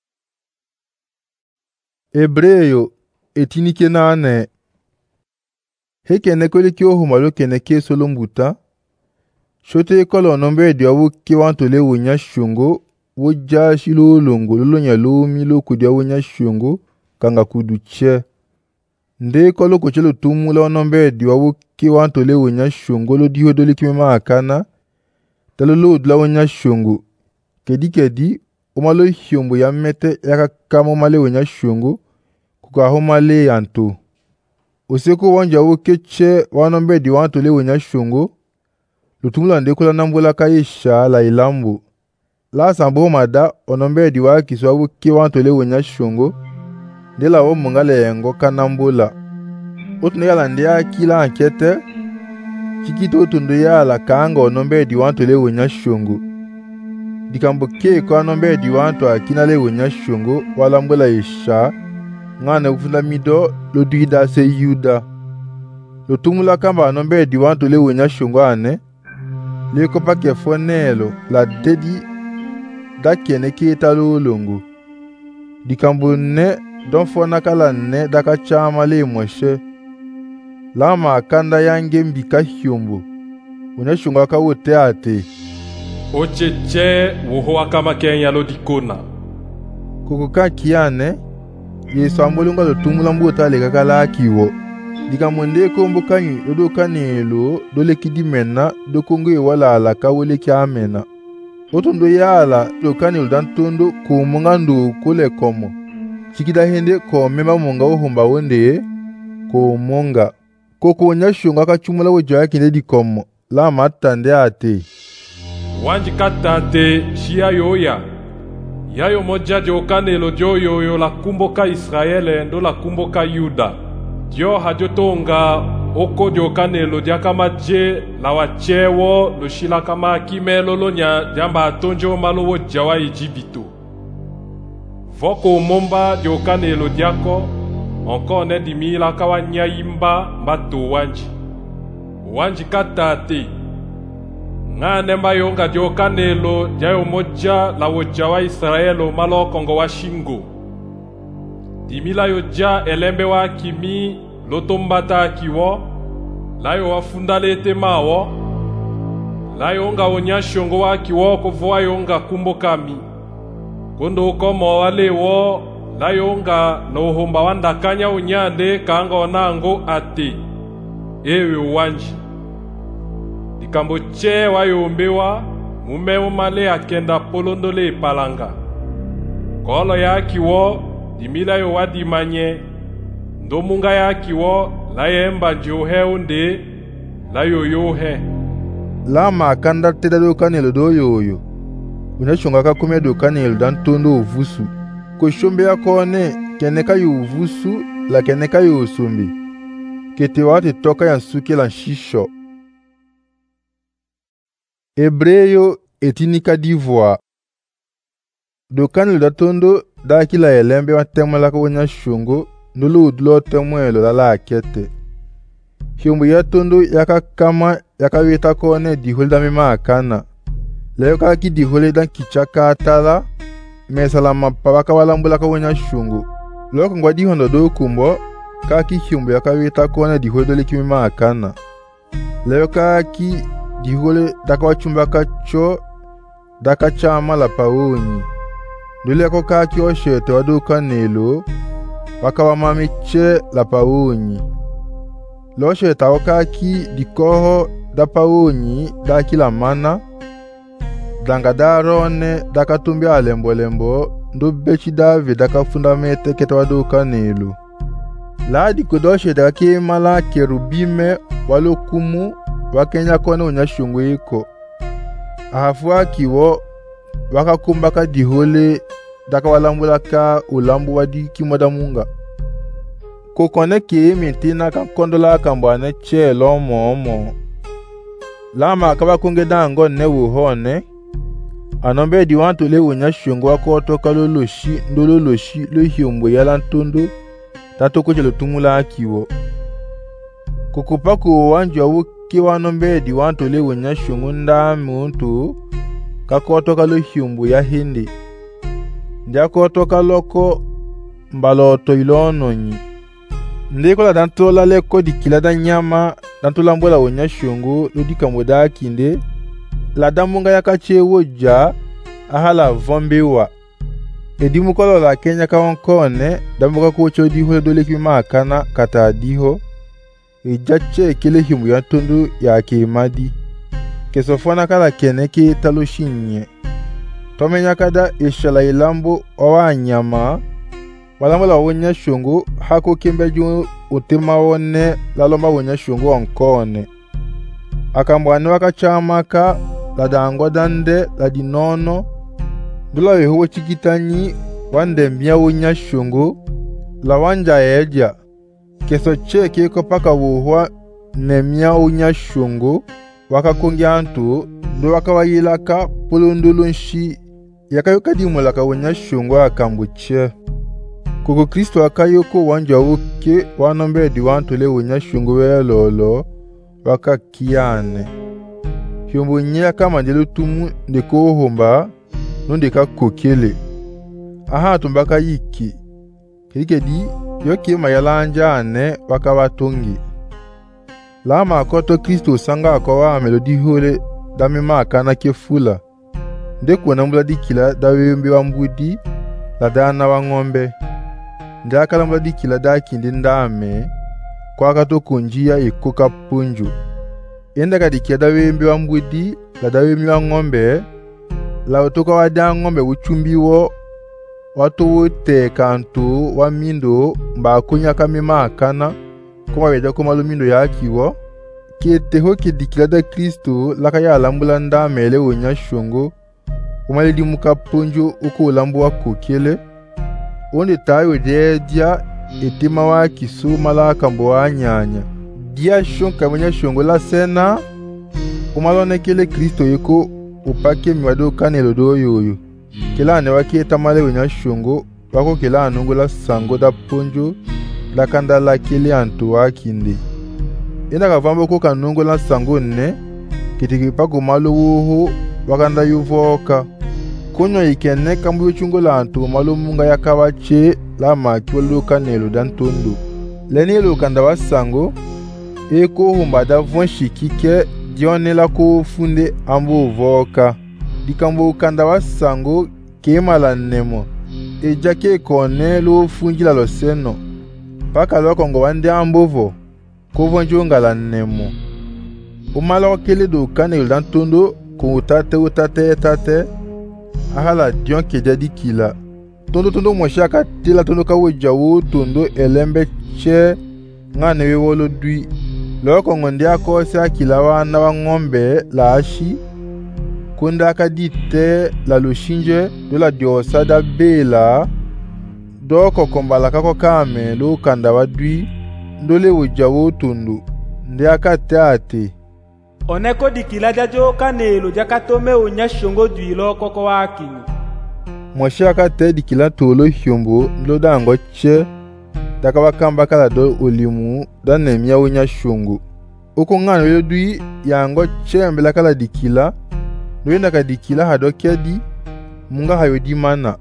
Ebreyo etinike nane. Heke nekole ki ohumalo keneke solombuta. Shote kolo nombe di wake wanto le wonya shungu. Woja shilo longo lolo nya lomi lo kudia wonya shungu. Kanga kuduche. Nde kolo kuchelo tumu la nombe di wake wanto le wonya shungu. Lo diho dole kimema akana. Talo lo udla wonya shungu. Kedi kedi. Umalo hiombo ya mete yaka kama umale wonya shungu. Kuka homale yanto. Oseko wanja woke che wanombe di wanto le wonya shungu. Lutumula ndekula nambola kaisha la ilambu. La sambo mada onombe di waki swa woke wanto le wonya shungu. Ndela wo mungale yengo kanambola. Otune yala ndia kila ankete. Chikito tundu yala kanga onombe di wanto le wonya shungu. Dikambo keko onombe di wanto akina le wonya shungu walambola isha. Ngane ufunda mido lo duida se yuda. Lo tumula kamba anombe di wanto le wonya shungu ane. Le kopa kefonelo la dedi da kene kita lo longo. Dikambo ne don fona kala ne daka chama le moshe. Lama akanda yange mbika hiombo. Wonya shungu aka wote ate. Ocheche woho akama kenya lo dikona. Kukuka kiane. Yesu ambolunga lo tumula mbuta le kakala akiwo. Dikamunde kombo kanyi dodo kanelo dole kidimena do kongo wala ala kawole kiamena. Otondo yala do kanelo dantondo kumunga ndo kule komo. Chikida hende ko mema munga uhumba wende ko munga. Koko onyashongo akachumula wojaya kinde dikomo la matande ate. Wanji katante shia yoya. Yayo moja jokanelo jo yoyo la kumboka Israele ndo la kumboka Yuda. Dio hajotonga oko jokanelo diakama je la wachewo lo shila kama kimelo lo nya jamba atonjo malo wo jawa Ejibito. Voko momba jokanelo diako onko ne dimila kawa nyaimba mbato wanji. Wanji katate. Ngane mbayonga jokanelo jayo moja la wojawa Israelo malo kongo wa shingo. Dimila yoja elembe wa kimi lotombata kiwo layo wafundale temawo layo nga onyashongo wa kiwo kovoa yonga kumbo kami kondo komo wale wo layo nga nohomba wandakanya unyande kanga onango ate ewe wanji dikambo che wayombewa mume umale akenda polondole palanga kolo ya kiwo dimila yo wadimanye ndomunga ya kiwo la yemba johe unde la yoyohe la makanda teda do kanelo do yoyo unashonga kakume do kanelo dan tondo uvusu ko shombe yakone keneka yo uvusu la keneka yo usumbi kete wate toka ya suke la shisho. Hebreyo etinika d'Ivoire do kanelo da tondo da kila elembe wa temola ko onyashongo ndolo udlo temwelo la la akete. Hiumbu ya tondo yaka kama yaka weta kone dihole mima akana. Leo kaki dihole dan kichaka atala mesala mapawaka walambula ka onyashongo. Leo kongwa dihondo do kumbo kaki hiumbu yaka weta kone dihole dole kimima akana. Leo kaki dihole daka wachumba kacho daka chama la paonyi. Ndole yako kaki oshete waduka nelo wakawa mamiche la paonyi. Loshe tawakaki dikoho da paonyi da kila mana. Danga darone da katumbi alembo lembo. Ndo bechi davi da ka fundamete keta waduka nelo. La dikodoshe da ki mala kerubime walo kumu wakenya kone onyashungu iko. Ahafuwa kiwo wakakumbaka dihole daka walambula ka ulambu wadi kimoda munga. Kokone ki mintina ka kondola kambwane che lomo omo. Lama kaba kunge dango ne wuhone. Anombe diwanto le unyashungu wako otoka loloshi ndololoshi lo hiumbo yala ntondo tato kuche lutumula akiwo. Kukupaku wanjwa wuki wanombe diwanto le unyashungu nda muntu kako otoka lo hiumbo ya hindi. Ndiako otoka loko mbaloto ilononyi. Ndeko la dantola leko dikila da nyama dantola mbola onyashungu lodika moda kinde la damunga yakache woja ahala vombewa edimu kolo la Kenya ka onkone damuka kucho diho dole kima akana kata diho ijache kile himu ya tundu ya kimadi kesofona kala keneke taloshinye tomenya kada ishala ilambo owa nyama walambola onyashungu hako kimbeju utima wone lalomba onyashungu onkone akambwane wakachamaka la dango dande la dinono ndula wehuwe chikitanyi wande mbia onyashungu la wanja eja keso cheke kopaka wuhwa nemia onyashungu wakakungi antu ndo wakawayilaka pulundulunshi yakayuka dimulaka onyashungu akambuche. Koko Kristo akayoko wanja uke wanombe diwanto le onyashungu we lolo waka kiane. Hiumbu nye kama njelu tumu ndeko homba nondeka kokele. Aha tumbaka yiki. Kirike di yoke mayalanja ane waka watongi. Lama akoto Kristo sanga akawa melodi hole dami makana kefula. Ndeko nambula dikila dawe mbe wambudi la dana wa ngombe. Ndaka lambula dikila daki ndindame kwa kato kunjia ikoka punju. Endaka dikia dawe mbe wambudi la dawe mbe wa ngombe la utoka wada ngombe uchumbi wo watu wote kanto wa mindo mba kunya kamima akana kuma weja kuma lumindo ya kiwo kete hoke dikila da Kristo laka ya alambula ndame ele wonya shongo umale di muka ponjo uko ulambu wa kokele onde tayo de dia etima wa kisu mala kambo wa nyanya dia shonka wonya shongo la sena umalone kele Kristo yeko upake miwado kanelo do yoyo kila ane waki etamale wonya shongo wako kila anungu la sango da ponjo la kanda la kele antu wa kinde ina kavambo ko kanungu la sango ne kitikipa kumalo wuhu wakanda yuvoka konyo ikene kambu yuchungo la antu malo munga ya kawache la maki walo kanelo dantondo leni ilo kanda wa sango eko humbada von shikike dione la ko funde ambo voka dikambo kanda wa sango kema la nemo ejake kone lo funjila lo seno paka lo kongo wande ambovo kovonjo ngala nemo umala wakele do kanelo dantondo ko utate utate tate ahala dion ke jadi kila tondo tondo moshaka tela tondo ka wojawo tondo elembe che ngane we wolo dui loko ngondi akose akila wana wa ngombe la ashi kunda ka dite la lushinje do la diosa da bela doko kombala kako kame lo kanda wa dui ndole wojawo tondo ndi akatate oneko dikila jajo kanelo jakatome unya shongo duilo koko wakini moshaka te dikila tolo hyombo ndoda ango che daka wakamba kala do olimu da nemia unya shongo uko ngano yo dui ya ango che mbela kala dikila ndoenda ka dikila hado kedi munga hayo di mana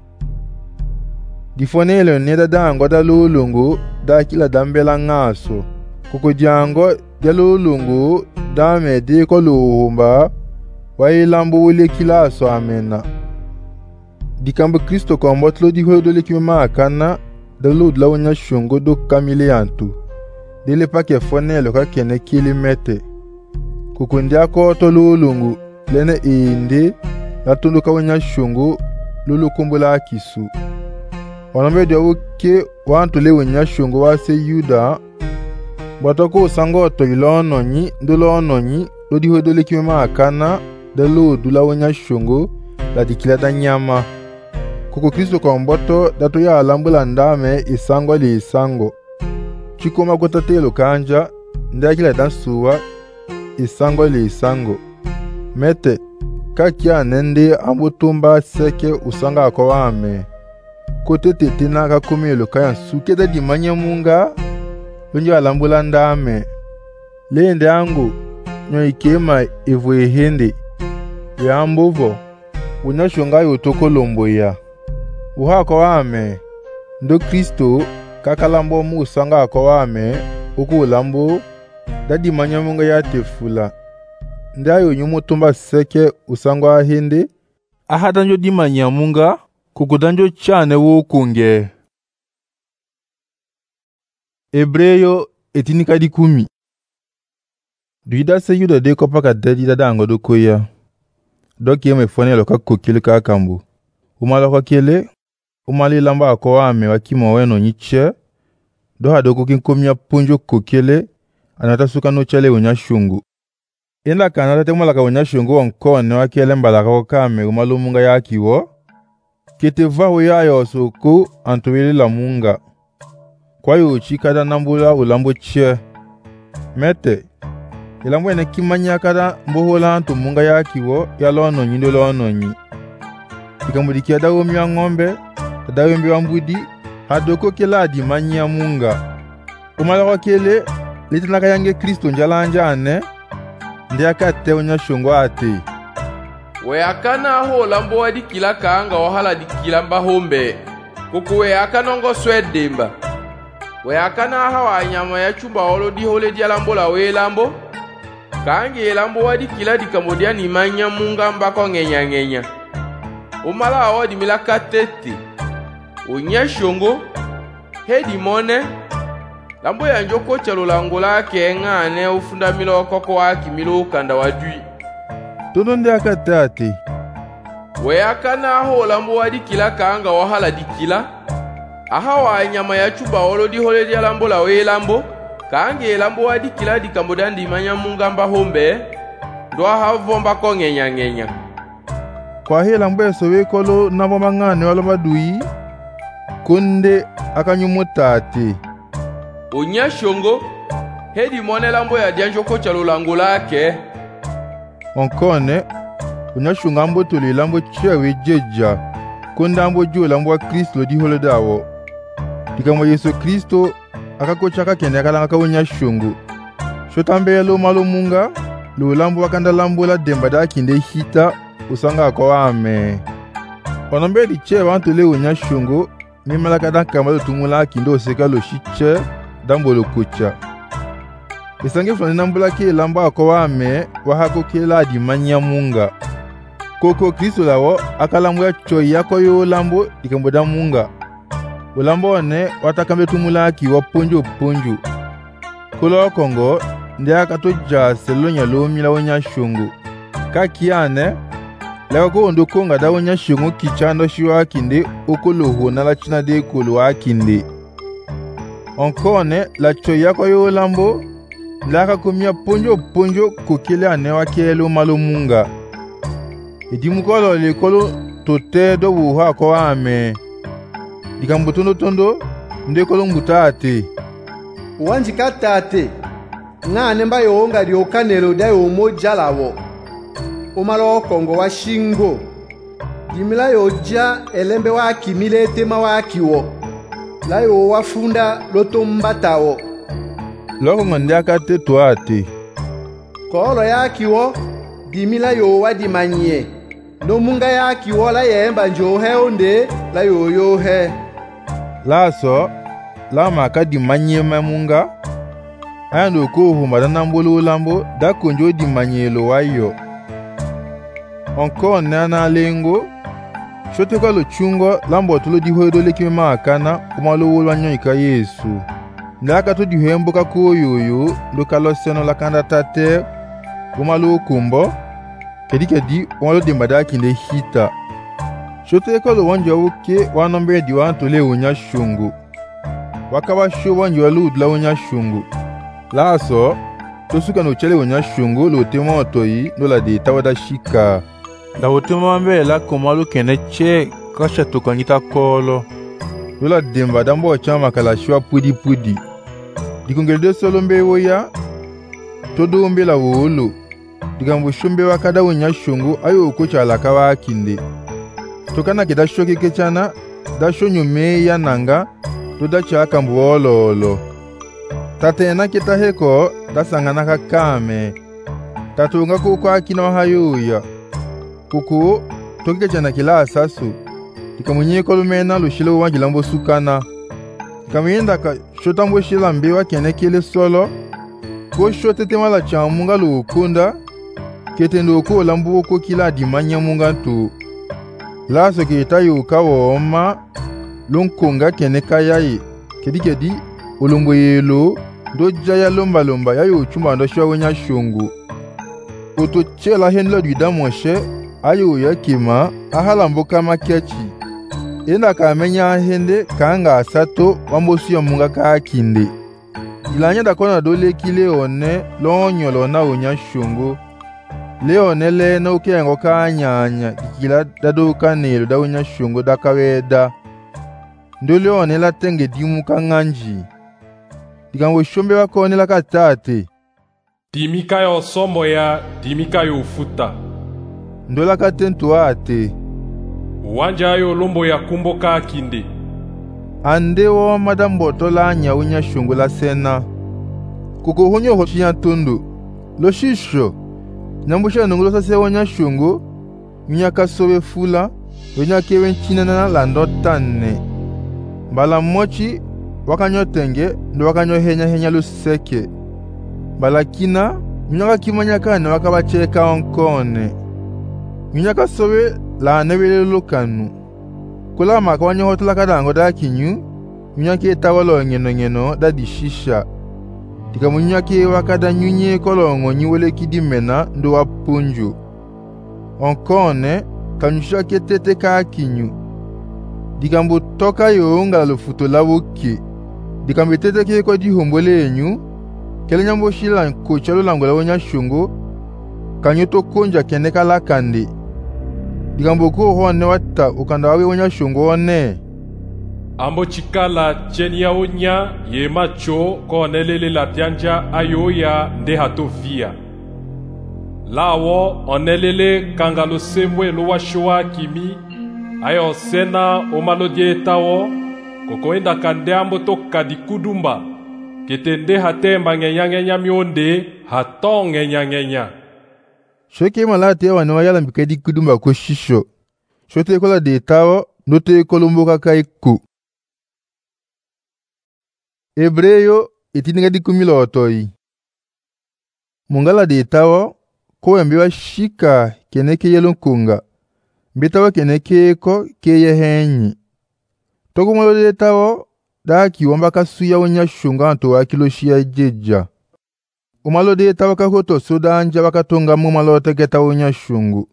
difonele neda da ango da lolongo da kila dambela ngaso koko diango da lolongo dame de ko luhumba wa ilambo wole kila so amena dikambo Kristo ko mbotlo di hodo le kimama kana de lod la wonya shongo do kamile yantu dele pake fonelo ka kene kilimete kukundi ako to lulungu lene inde la tondo ka wonya shongo lulu kumbula kisu wanambe de oke wantu le wonya shongo wa se Yuda Batoko sango to ilono nyi ndolo nyi lodi hodole kimema akana de lo dula wonya shongo la dikila da nyama koko Kristo kwa mboto dato ya alambula ndame isango li isango chikoma gotatelo kanja ndakila dansuwa isango li isango mete kakia nende ambutumba seke usanga kwa ame kote tetina kakumilo kaya suke da dimanya munga Lunjo alambula ndame lende angu nyo ikema evo ehende ya ambovo unyashonga yotoko lombo ya uhako wame ndo Kristo kakalambo mu usanga ako wame uku ulambo dadi manyamunga ya tefula ndayo nyumutumba seke usangwa ahende ahadanjo di manyamunga kukudanjo chane wo kunge Ebreyo etinika di kumi. Duida se yuda de kopa ka dedi da dango do koya. Doki yeme fone lo ka kokile ka kambu. Umala kwa kele, umali lamba ako ame wakima weno nyiche. Doha doko kinkomia punjo kokile, anatasuka no chale unya shungu. Enda kanata te umala ka unya shungu wankone wakele mbala kwa kame umalu munga ya kiwo. Kete vahu ya ya osoko antuwele la munga. Kwa yu chikada nambula ulambo che mete ilambo ene kimanya kada mbohola antu munga ya kiwo ya lono nyi lono nyi ikambudikia dawo miya ngombe dawo mbi wambudi hadoko kila di manya munga umala kwa kele litinaka yange Kristo njalanja ane ndi akate unya shongo ate we akana ho lambo wadi kila kaanga wahala di kila mba hombe kuku we akana ngo swedemba we akana hawa nyama ya chumba olo di hole di alambo la we lambo kange lambo wadi kila di kamodia ni manya munga mbako ngenya ngenya umala awadi milaka tete unya shongo hedi mone lambo ya njoko chalo langola ke ngane ufunda milo koko waki milo ukanda wadui tono ndi akatate we akana ho lambo wadi kila kaanga wahala di kila aha wa nyama ya chuba olo di hole di lambo la we lambo Kaange lambo wadi kila di kambodandi manya mungamba hombe, ndo havomba ko ngenya ngenya. Kwa hii lambo ya sowe kolo nabo mangane wala madui, kunde akanyumutate. Onya shongo, hedi mone lambo ya dianjo ko chalo lango lake. Onkone, onya shungambo tuli lambo chewe jeja, kunde ambo jo lambo wa Kristo di holo dawo. Dikamo Yesu Kristo, akakocha kakende akalanga ka onya shungu. Shotambe lo malo munga, lo lambo wakanda lambo la demba da kinde hita, usanga kwa ame. Onombe di che wantule onya shungu, mimala kada kamalo tumula kindo seka lo shiche, dambo lo kucha. Isange flani nambula ke lamba kwa ame, wahako ke la di manya munga. Koko Kristo lawo, akalambo ya choi yako yo lambo, dikamboda munga. Ulambo one, watakambe tumula ki wapunju punju. Kula Kongo, ndi akato ja selonya lo mila onya shungu. Kakiane, lego ko ondo konga da onya shungu kichando shiwa kinde okolo ho na la china de kolo akinde. Onkone la choya ko yo lambo laka komia ponjo ponjo kokele anewa kelo malo munga. Edimukolo le kolo tote do wuha ko ame. Dikambutondo tondo nde kolo ngutate. Wanjika tate, ngane mba yonga liokanelo da yomoja lawo. Omalo Kongo wa shingo. Dimila yoja elembe wa kimile tema wa kiwo. La yo wafunda lotombatawo. Loko ngonde akate tuate. Kolo ya kiwo, dimila yo wa dimanye. No munga ya kiwo la yemba njohe onde la yo yo he. Laso, la maka dimanye mamunga. Ayando ko humadana mbolo lambo da konjo dimanye lo wayo. Onko nana lengo shote kwa lo chungo lambo tulo diho dole kime makana kumalo wolwanyo ika Yesu ndaka to dihembo ka koyoyo lokalo seno la kanda tate kumalo kumbo kedi kedi kumalo dembada kinde hita shote kwa lo wanja uke wanombe di wantole onya shungu wakawa sho wanja lu udla onya shungu laso tosuka no chele onya shungu lo temo toyi no la de tawada shika la otema mbe la komalo kene che kasha tokangita kolo lola demba dambo chama kala shwa pudi pudi dikongelde solo mbe woya todo mbe la wolo digambo shumbe wakada wonya shungu ayo okocha la kawa kinde tokana kida shoke kechana da shonyo me ya nanga to da cha kambo ololo tate na kita heko da sangana ka kame tatunga ko kwa kina hayoya kuku tokike chana kila asasu tikamunye kolumena lushilo wanjilambo sukana tikamuyenda ka shotambo shila mbewa kene kele solo ko shote temala cha munga lukunda ketendo ko lambo ko kila dimanya munga tu laso kita yuka woma lonkonga kene kayayi kedikedi olombo yelo doja ya lomba lomba yayo chumba ndo shwa wonya shungu oto chela henlo didamoshe ayo yakima ahalambo kama kechi enda kamenya hende kanga sato wambosu ya munga kakinde ilanya da kona dole kile one lonyolo na onya shungu leone le no kengo kanyanya dikila dado kanelo da onya shungu da kaweda ndole one la tenge dimu kanganji dikambo shombe wakone la katate dimika yo sombo ya dimika yo ufuta ndola katentu ate wanja yo lombo ya kumbo ka kinde ande wo madambo tola nya unya shungu la sena kuko honyo hochiya tundu lo shisho nyambusha nungulo sase wonya shungu nya kasobe fula wonya kewen china na lando tanne bala mochi wakanyo tenge ndo wakanyo henya henya luseke bala kina nya kimanya kana wakabacheka onkone Minyaka sobe la nebele lokanu. Kula maka wanyo hotela kadango da kinyu, minyake etawalo ngeno ngeno da dishisha. Tika minyake wakada nyunye kolongo nyiwele kidimena ndo wapunju. Onkone, kanyusha ketete ka kinyu. Dikambo toka yoonga lufuto la woke. Dikambe tete ke kwa di hombole enyu, kele nyambo shila nkochalo langola wonya shungu kanyoto konja kende kala kandi dikambo ko honne watta ukanda wawe wonya shungu one ambo chikala cheni ya onya ye macho konelele la pianja ayoya nde hatovia lawo onelele kangalo semwe lo washoa kimi ayo sena omalodie tawo kokoenda kande ambo toka di kudumba ketende hatemba ngenya ngenya mionde haton ngenya ngenya shoke malate wane wayala mbikedi kudumba ko shisho shote kola de tawo note kolomboka kaiku Hebreyo itininga di kumila otoi mungala de tawo ko mbiwa shika keneke yelon kunga mbitawa keneke ko keye henyi toko mwalo de tawo da kiwamba kasuya wonya shunga anto wa kilo shia jeja umalo de tawo ka hoto soda anja wakatonga mu malo tegeta wonya shungu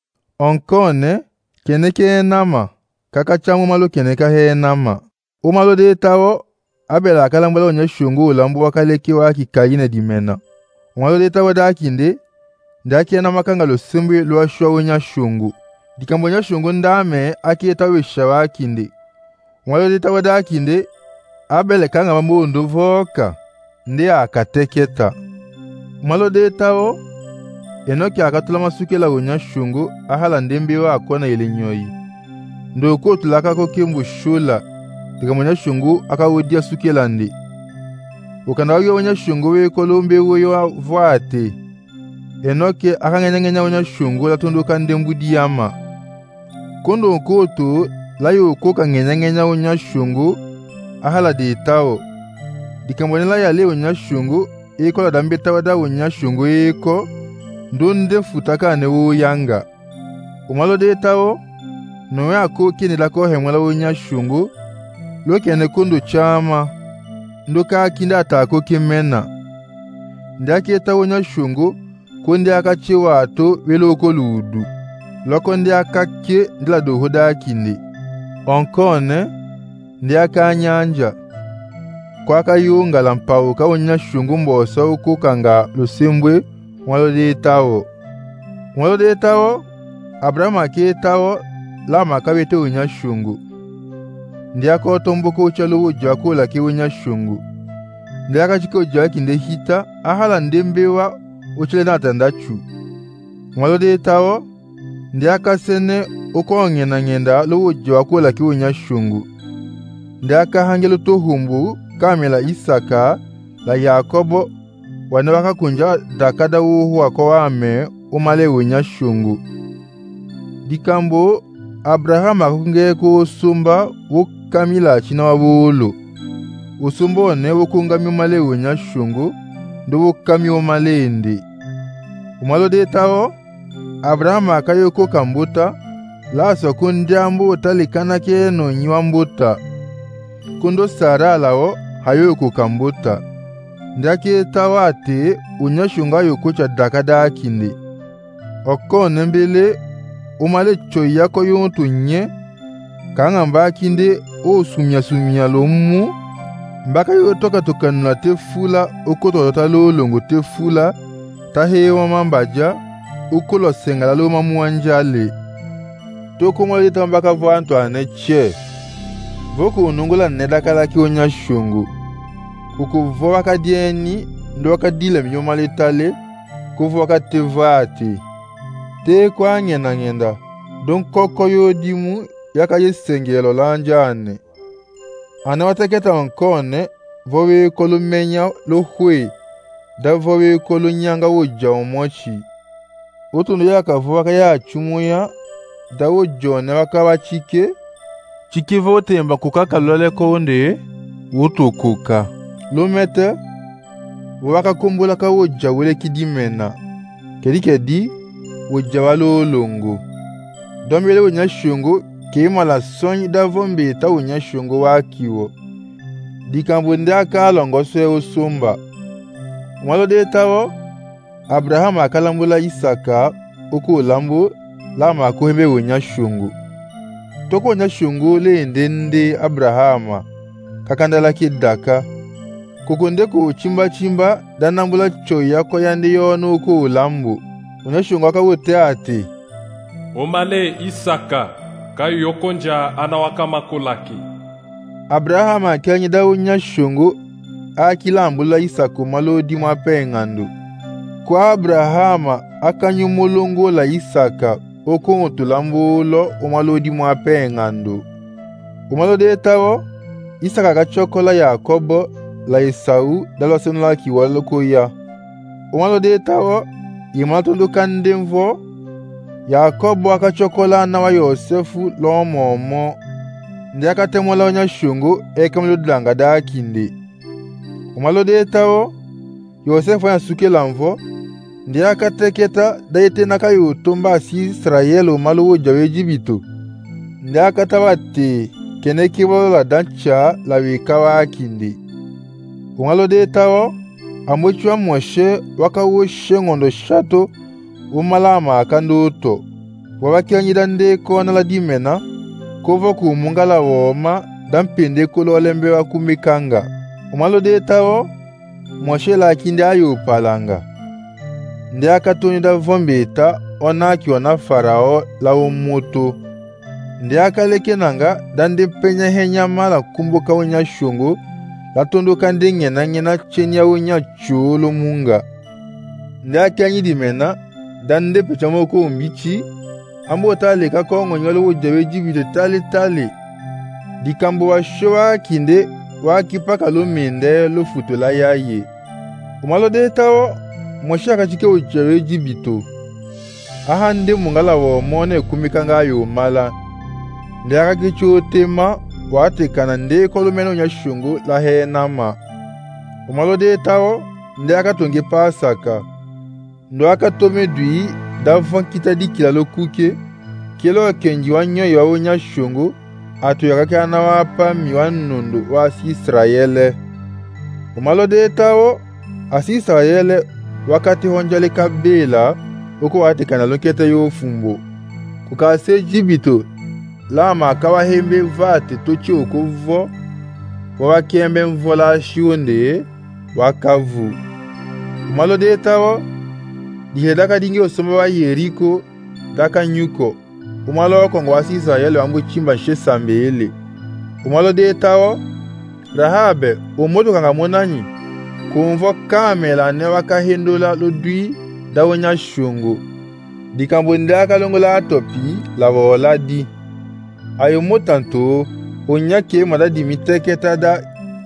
onkone keneke nama kaka chamu malo keneka he nama umalo de tawo abela akalambala wonya shungu ulambu wakaleki wa kikayine dimena umalo de tawo da kinde ndaki na makanga lo simbi lo shwa wonya shungu dikambo nya shungu ndame akieta wisha wa kinde umalo de tawo da kinde abele kanga mamundo voka ndi akateketa umalo de tawo enoki akatula masukela wonya shungu ahala ndembi wa akona ile nyoyi ndoko tulaka ko kimbu shula dikambo shungu akawudia sukela ndi ukanda wayo wonya shungu we kolombe woyo voate enoki akangenya wonya shungu la tunduka ndembu diama kondo koto layo ko kangenya ngenya wonya shungu ahala de tawo dikambonela ya leo nya shungu eko la dambe tawa da wonya shungu eko ndonde futaka ne wo yanga umalo de tawo no ya ko kini la ko hemwala wonya shungu lokene kondo chama ndoka kinda atako kimena ndake tawo wonya shungu kondi akachiwa ato weloko ludu loko ndi akake ndila dohoda kindi onkone ndi akanyanja kwa kayunga la mpawu kawonya shungu mbosa ukukanga lusimbwe mwalo de tawo mwalo de tawo Abraham ake tawo la makabete wonya shungu ndi akotomboko uchalo wujwa kola ke wonya shungu ndi akachika ujwa kinde hita ahala ndembewa uchile na tandachu mwalo de tawo ndi akasene ukonge na ngenda lo wujwa kola ke wonya shungu ndi akahangelo tohumbu kamela Isaka la Yakobo wane wakakunja dakada uhu wako wame umale wonya shungu dikambo Abraham akunge ko usumba wukamila china wabulu usumba one wukungami umale wonya shungu ndo wukami umale ndi umalo de tawo Abraham akayoko kambuta laso kundiambu utalikana keno nyiwambuta kundo Sara lao hayo kukambuta ndake tawate unyashunga yokucha dakada kindi okone mbele umale choya ko yontu nye kanga mbakinde osumya sumya lomu mbaka yotoka tokanula tefula okoto talo longo tefula tahewa mambaja ukolo sengala lo mamuanjale toko mwali tambaka vantu aneche voko unungula nedakala ki wonya shungu ukuvo wakadieni ndo wakadile mnyoma letale kuvo wakatevati te kwa ngena ngenda don koko yodimu yaka yesengelo lanjane ana wataketa wankone vowe kolumenya lohwe da vowe kolunyanga woja omochi utundu yaka vo wakaya chumuya da wojone wakawachike chikivo temba kukaka lole konde wutukuka lomete waka kumbula ka woja wele kidimena kelike di woja walolongo dombele wonya shungu keima la sonyi davombe ta wonya shungu wakiwo dikambo ndaka longo swe usumba mwalo de tawo Abraham akalambula Isaka uku lambu lama kuhembe wonya shungu toko wonya shungu le ndende Abrahama kakandala kidaka kukunde ku chimba chimba danambula choya ko yandi yono ku ulambu unyashunga kawote ati omale Isaka kayo yokonja anawaka makolaki. Abrahama kenyida unyashungu akilambula Isaka malodi mwapengandu. Kwa Abrahama akanyumulungu Isaka okuntulambulo umalodi mwapengandu. Umalode etawo Isaka kachokola Yakobo la Esau dalosenu la kiwaloko ya. Umalode etawo imatonduka ndemvo Yakobo akachokola na wa Yosefu lomomo ndi akatemola onyashungu ekamuludanga dakinde. Umalode etawo Yosefu yasuke lamvo ndi akateketa daite nakayotomba asi Israel umalu woja wejibito ndi akatabate kene kibolo la dancha la wikawa akindi. Umalode etawo amwechwa Moshe wakawoshe ngondo shato umalama akanduto wabakiranyida ndeko na la dimena kovo kumungala woma dampende kulolembe wa kumikanga. Umalode etawo Moshe la kindi ayo palanga ndi akatonida vombeta onaki wana Farao la umutu ndi akaleke nanga dande penya henyama la kumbuka unyashungu la tondoka ndi ngena ngena cheni ya unyachulo munga ndi akanyidimena dande pechamoko umbichi ambo tale kakongo nyolo ujawe jibide tale tale dikambo wa showa kinde wakipaka luminde lufutu la yaye. Umalode etawo Moshe akachike ujawe jibito ahande mungala wa mone kumikanga ayo mala ndi akakicho tema watekana nde kolumeno nyashungu la henama. Umalode etawo ndi akatonge Pasaka ndo akatome dui davon kita dikila lokuke kelo kenji wanyo ya unyashungu atu yakakana wapa miwanundu wa asi Israele. Umalode etawo asi Israele wakati honjale kabela uko watekana lokete yofumbo kukase jibito lama akawa hembe vate tochi ukuvo wawakembe mvola shionde wakavu. Umalode etawo dihedaka dingi osomba wa Yeriko daka nyuko umalo kongo wa Israeli wambu chimba shesambele. Umalode etawo Rahabe umoto kanga monanyi kumvo kamela ne wakahendola lodui dawonya shungu dikambo ndaka longola atopi la voladi ayo motanto onyake madadi miteketa da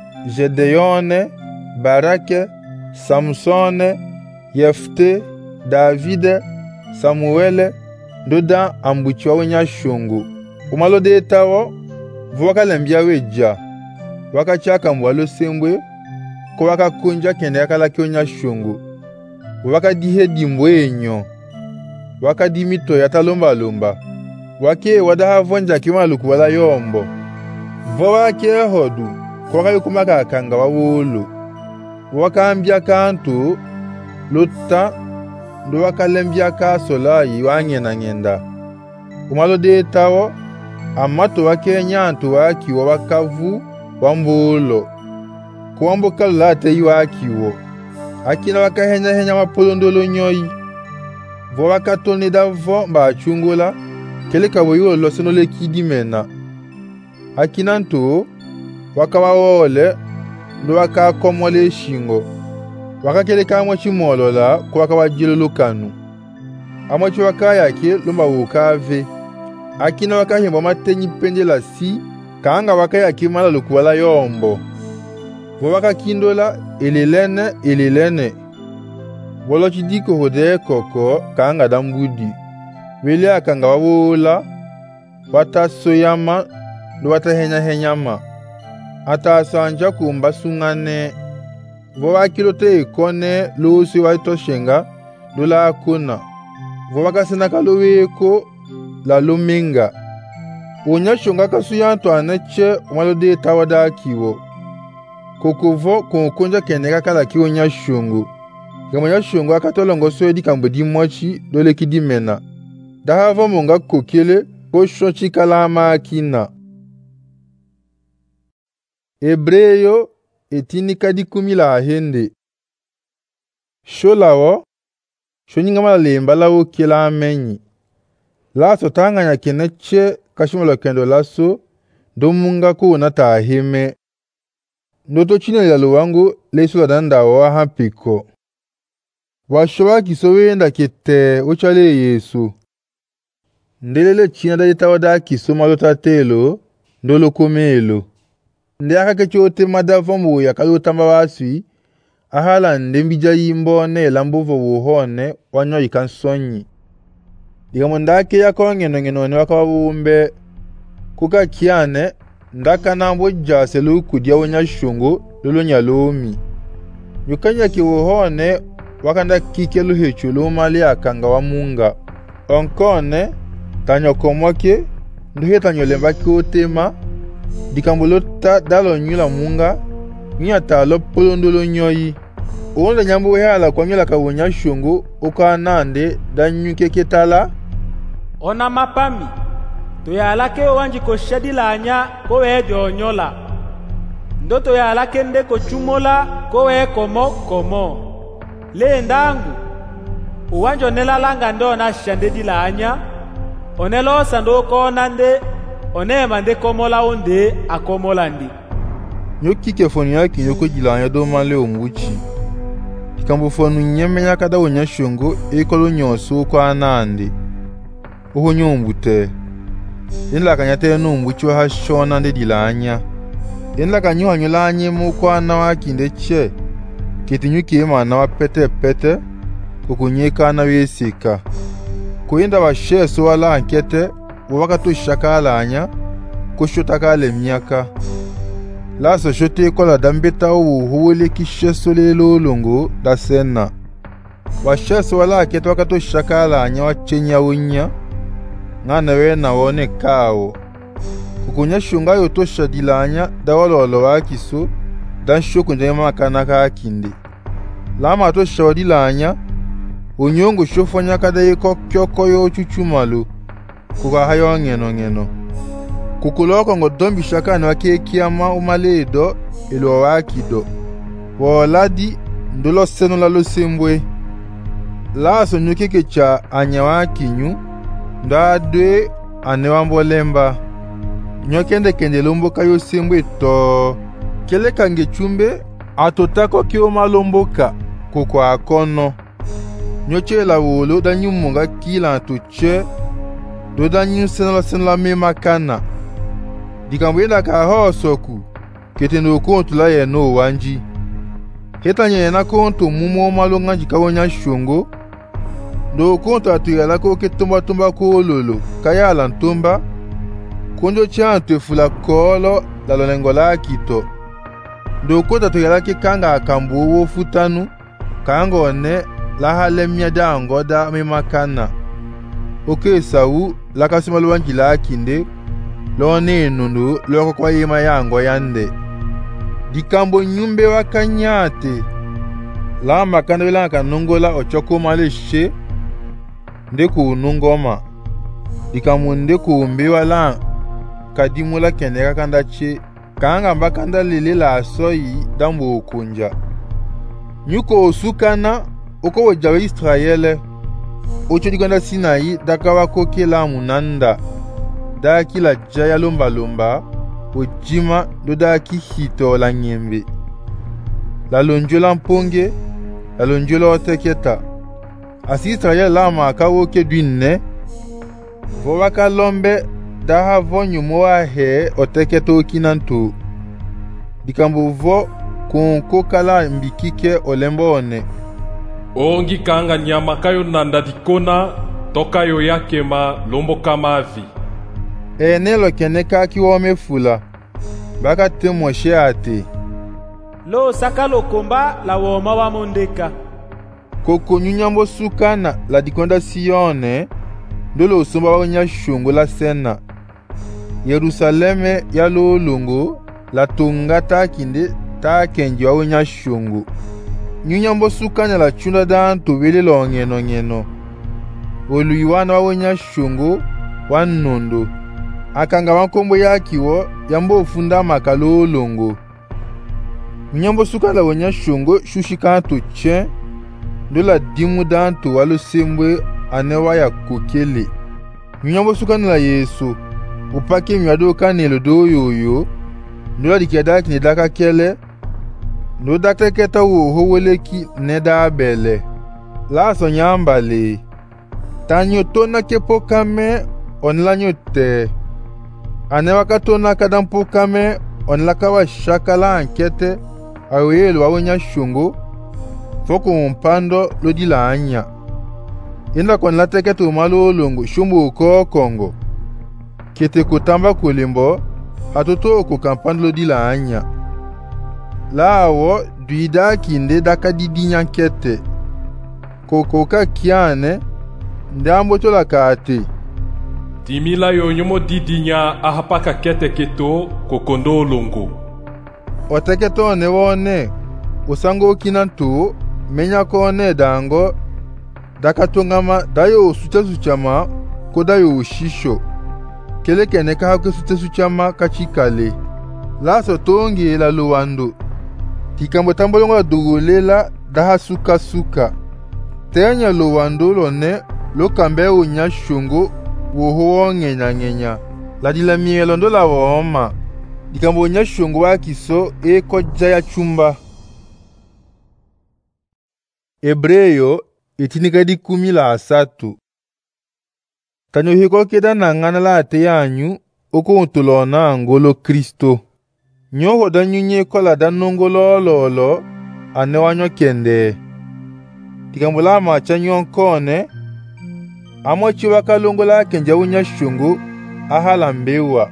Gedeone, Barake, Samsone, Yefte, Davide, Samuele ndoda ambuchwa unyashungu. Umalode etawo vuwaka lembia weja wakachaka mbwalo sembwe ko wakakunja kende yakalaki unyashungu wakadihe dimbwe enyo wakadimito yatalomba lomba wake wadahavonja kimaluku wala yombo vo wake hodu kwa kayukumaka akanga wawulu wakambia kantu luta ndo wakalembia kasolayi wangena ngenda. Umalode etawo amato wake nyantu waki wa wakavu wambulo kuwambo kalate iwakiwo akina wakahenya henya mapolondolo nyoi vo wakatoneda vo mba achungula keleka woyulo loseno lekidimena akina nto wakawawole ndo wakakomole shingo wakakeleka amwachi molola kwa wakawajilo lukanu amwachi wakayake lomba wukave akina wakahimba matenyi pendela si kaanga wakayake mala lukuwala yombo vo wakakindola elelene elelene wolochi diko hode koko kaanga dambudi wele akanga wawola watasoyama ndo watahenya henyama atasanja kumba sungane vo wakilote ikone lusi waitoshenga lula akuna vo wakasena kaloweko la luminga unyashunga kasuyanto aneche umalode tawada akiwo kokovo kunkunja keneka kala ki unyashungu gamanyashungu akatolongo soedi kambodi mochi dole kidimena dahavo munga kokele ko shochi kalama akina. Hebreyo etinika di kumi la ahende. Sho lawo, sho nyingama la lemba la oke la amenyi. Laso tanga nya keneche kashimolo kendo laso, domunga ko na tahime. Ndoto chine la luwangu leso la danda wa hampiko. Washowa kisowenda kete uchale Yesu. Ndelele china da yitawada kisoma lota telo, ndolo komelo. Nde aka kechote madavambu ya kalota mawaswi, ahala ndembija yimbone lambuvo wuhone wanyo ikansonyi. Dikamondake ya kwa ngeno ngeno ni waka wumbe kuka kiane ndaka nambo jase luku dia wonya shungu lulu nyalomi. Yukanya ki wuhone wakanda kike luhechu lumali akanga wa munga. Onkone tanyo komoke nduhe tanyo lemba kiotema dikambulota dalo nyula munga nya talo polondolo nyoyi. Uonda nyambu hala kwa nyola kawonya shungu uka nande danyuke ketala. Ona mapami toyalake wanji ko shadilanya ko we jonyola ndo toyalake nde ko chumola ko we komo komo le ndangu uwanjo nelalanga ndo na shandedilanya onelo sando ko nande onema nde komola onde akomola ndi nyoki ke foni yake nyoko jilanya do male omuchi ikambo fonu nyemenya kada wonya shungu ekolo nyoso ko anande uho nyombute inla kanyate numbuchi wa hashona nde dilanya inla kanyo hanyulanye mukwa na wakinde che kitinyuki mana wa pete pete kukunyeka na wesika kuinda wa sheso wala ankete wakatu shakalanya kushotaka le myaka laso shote kola dambeta u huwele kisheso le lolongo da sena wa sheso wala ankete wakatu shakalanya wa chenya unya ngana we na wone kao kukunya shunga yoto shadilanya dawalolo wakiso dan shoko njema makanaka akindi lama to shadilanya unyongo shofanya kada yeko kyoko yo chuchumalu kuka hayo ngeno ngeno kukuloko ngodombi shaka na wakekiama umaledo ilo wakido woladi ndolo seno la losembwe la so nyukeke cha anyawakinyu ndadwe anewambo lemba nyokende kende lombo kayo sembwe to kele kange chumbe atotako kio malomboka koko akono nyoche la wolo danyu munga kila tuche do danyu senala senala mema kana dikambwenda ka ho soku ketendo kontu la ye no wanji hetanye na kontu mumo malonga jikawonya shongo do kontu atuyala ko ketumba tumba ko lolo kaya la ntumba konjo chante fula kolo la lolengo la kito do kontu atuyala ke kanga akambu wo futanu kango ne la halemya da ngoda memakana oke sawu la kasimalu wanji la kinde lo ne nundu lo kwa yema yango yande dikambo nyumbe wakanyate la makana bila kanongola ochoko maleshe ndeku nungoma dikamunde ku mbiwa la kadimula keneka kandache kanga mbakanda lele la soyi dambo kunja nyuko osukana oko wajawe Israele ocho dikwanda Sinai dakawa koke la munanda daki la jaya lomba lomba ojima do daki hito la nyembe la lonjola mponge la lonjola oteketa asi Israele la maka woke dwinne vo waka lombe daha vonyu moa he oteketa okinanto dikambo vo konko kala mbikike olembo one ongi kanga nyama kayo nanda dikona tokayo yakema lombo kamavi enelo keneka kiwome fula baka temoshe ate lo saka lokomba la woma wa mondeka koko nyunyambo sukana la dikonda Sione ndolo usumba wanya shungu la sena Yerusaleme ya lolongo la tunga takinde takenji wanya shungu nyunyambo sukana la chunda dan tubele lo ngeno ngeno oluiwana wanya shungu wanondo akanga wankombo yakiwo yambo ufunda makalo longo Nyambo suka la wonya shongo shushika to chen ndo la dimu danto walo sembwe anewa ya kokele. Nyambo suka la Yesu upake myado kanelo do yoyo ndo la dikiada ki nedaka kele ndo dakte keta wo howele ki neda bele. La so nyambale tanyo tona kepo kame onlanyo te anewa katona kadampo kame onlakawa shakala ankete awelo awonya shongo foko mpando lodi la anya inda kon la teketo malo longo shumbo ko kongo kete kutamba kulimbo hatoto ko kampando lodi la anya lawo duida kinde dakadidi nyankete kokoka kiane ndambo tola kate Timila yo nyomo didinya ahapaka kete keto kokondo longo. Oteketo ne wone usango kinantu menya kone dango dakatongama dayo sucha suchama kodayo ushisho kele kene ka hake sucha suchama kachikale laso tongi la luwando tikambo tambolongo la dugulela daha suka suka tenya luwando lone lokambe unya shungo woho ngenya ngenya la dila mielo ndo la woma dikambo nya shungo wa kiso e koja ya chumba. Hebreyo itinika di kumi la asatu. Tanyo hiko keda na ngana la ate yanyu oko untulona angolo Kristo. Nyoho da nyunye kola da nongolo lolo ane wanyo kende. Dikambo la macha nyonkone amo chiwa kalongola kenja unya shungu ahala mbewa.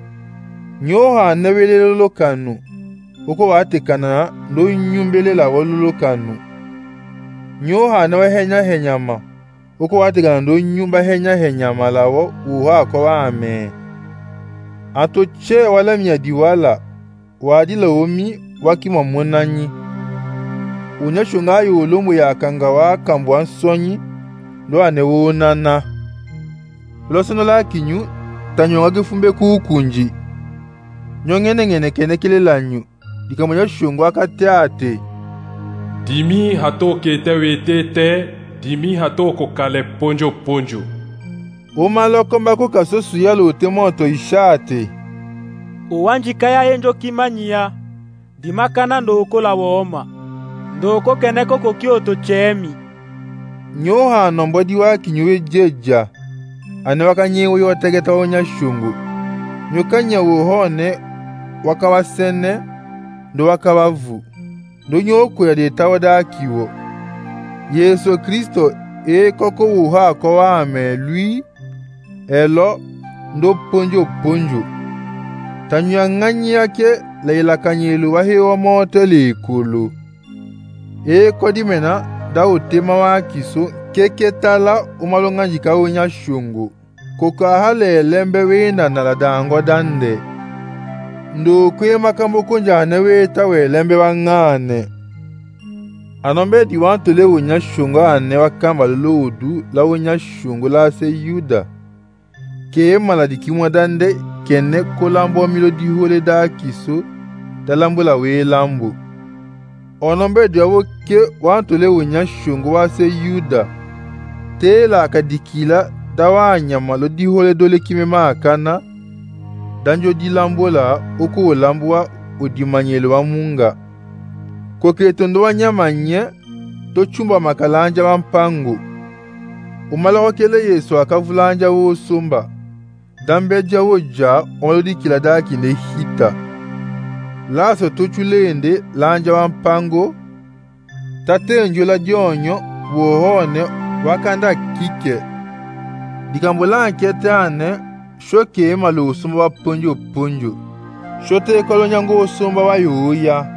Nyoha newele lolo kanu uko wate kana ndo nyumbele la walolo kanu. Nyoha newe henya henyama uko wate kana ndo nyumba henya henyama lawo uha kwa ame. Ato che wala miyadiwala wadila omi wakima mwenanyi. Unya shunga yu ulumu ya kangawa kambuwa nsonyi ndo anewo nana. Losono la kinyu tanyonga kifumbe kukunji. Nyongene ngene kene kile lanyu dikamonya shungu akateate. Dimi hato kete wete te, dimi hato kokale ponjo ponjo. Umalo komba kukasosu yalo utemoto ishate. Uwanji kaya yenjo kimanyia dimakana ndoko la woma ndoko keneko kokioto chemi. Nyoha nombodi wa kinyuwe jeja anewaka nyewe yotegeta onya shungu nyukanya wohone wakawasene ndo wakawavu ndo nyoko ya detawa da kiwo Yesu Kristo e koko wuha kwa ame lui elo ndo ponjo ponjo tanywa nganyi yake leila kanyelu wahewa moto likulu e kodimena da utema wa kiso keke tala umalonga njika unya shungu koka hale lembe wina na ladango dande ndo kwe makambo kunja aneweta we lembe wangane anombe diwanto le unya shungu ane wakamba luludu la unya shungu la se yuda ke maladikimwa dande kene kolambo milo dihole da kiso dalambo la we lambo onombe diwa ke wanto le unya shungu wa se yuda tela akadikila dawa nyama lo dihole dole kime maakana danjo di lambola oko lambwa odimanyelo wa munga koketondo wa nyama nye to chumba makalanja wa mpango umala kele Yesu akavulanja wo sumba dambeja woja olodi kila daki ne hita laso to chulende lanja wa mpango tatenjo la dionyo wohone wakanda kike dikambola nketane shoke malo sumba wa ponjo ponjo shote kolonyango usumba wa yuya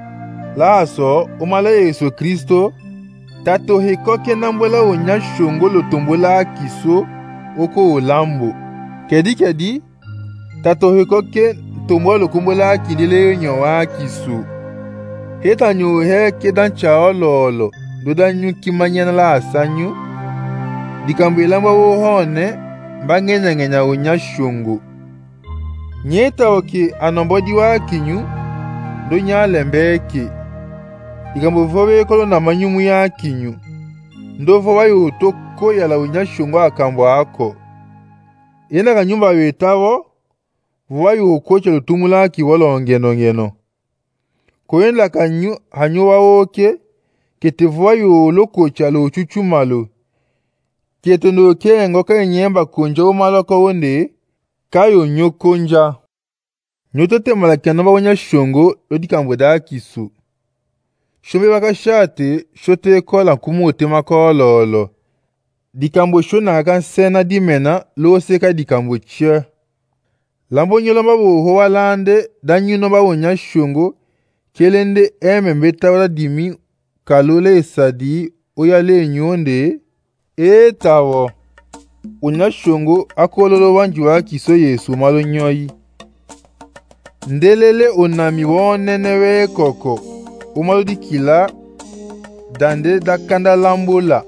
laso umala Yesu Kristo tato hikoke nambola unya shungo lotombola kiso oko ulambo kedi kedi tato hikoke tombola kumbola kidile nyowa kiso heta nyu he kedan chaololo dodanyu kimanyana la asanyu dikambelamba wo hone mbangenya ngenya unya shungu nyeta oki anombodi wa kinyu ndo nyale mbeke. Ikambo vobe kolo na manyumu ya kinyu. Ndo voba yotoko ya la unyashungo akambo ako. Yenda kanyumba wetavo, voba yokoche lutumula ki wala ngeno ngeno. Koyenda kanyu hanyu waoke, kete voba yolokocha lo chuchumalo. Kete ndo kengo ka nyemba konja umalo ka wonde, kayo nyokonja. Nyotote malakana ba unyashungo lodi kambo da kisu. Shombe baka shate, shote kola kumote makololo. Dikambo shona kan sena dimena, lo seka dikambo chia. Lambo nyolomba bo hoa lande, danyu nomba wonya shungo, kelende eme mbeta wala dimi, kalole esadi, oyale nyonde, e tawo. Wonya shungo, akololo wanjua kiso yesu malo nyoyi. Ndelele onami wonenewe koko. Umalo di kila dande da kanda lambola.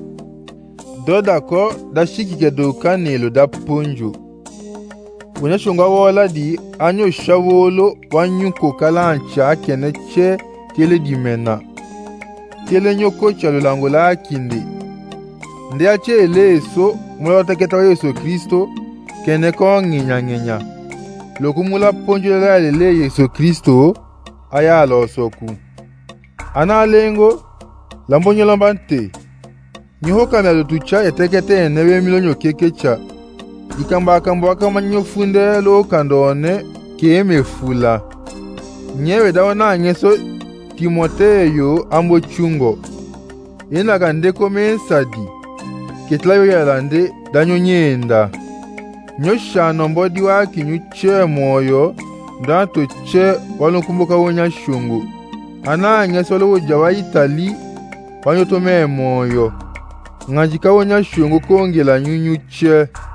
Do dako da shiki ke do kanelo da punju. Unya shunga wala di anyo shavolo wanyu kokalancha kene che kele dimena. Kele nyoko chalo langola akindi. Nde ache ele eso mula taketa wa Yesu Kristo kene ko nginya nginya. Lokumula punju la lele Yesu Kristo aya alo soku. Ana lengo lambonyo lambante nyoho kamya tucha etekete newe milonyo kekecha ikamba akambo akamanyo funde lo kandone keme fula nyewe dawana nyeso Timoteyo ambo chungo ina kande komensadi ketlayo yalande danyo nyenda nyosha nombodi wa kinyuche moyo ndato che walunkumbuka wonya shungu ana nyesolo ujawa itali wanyo tome moyo ngajika wonya shungu kongela nyunyuche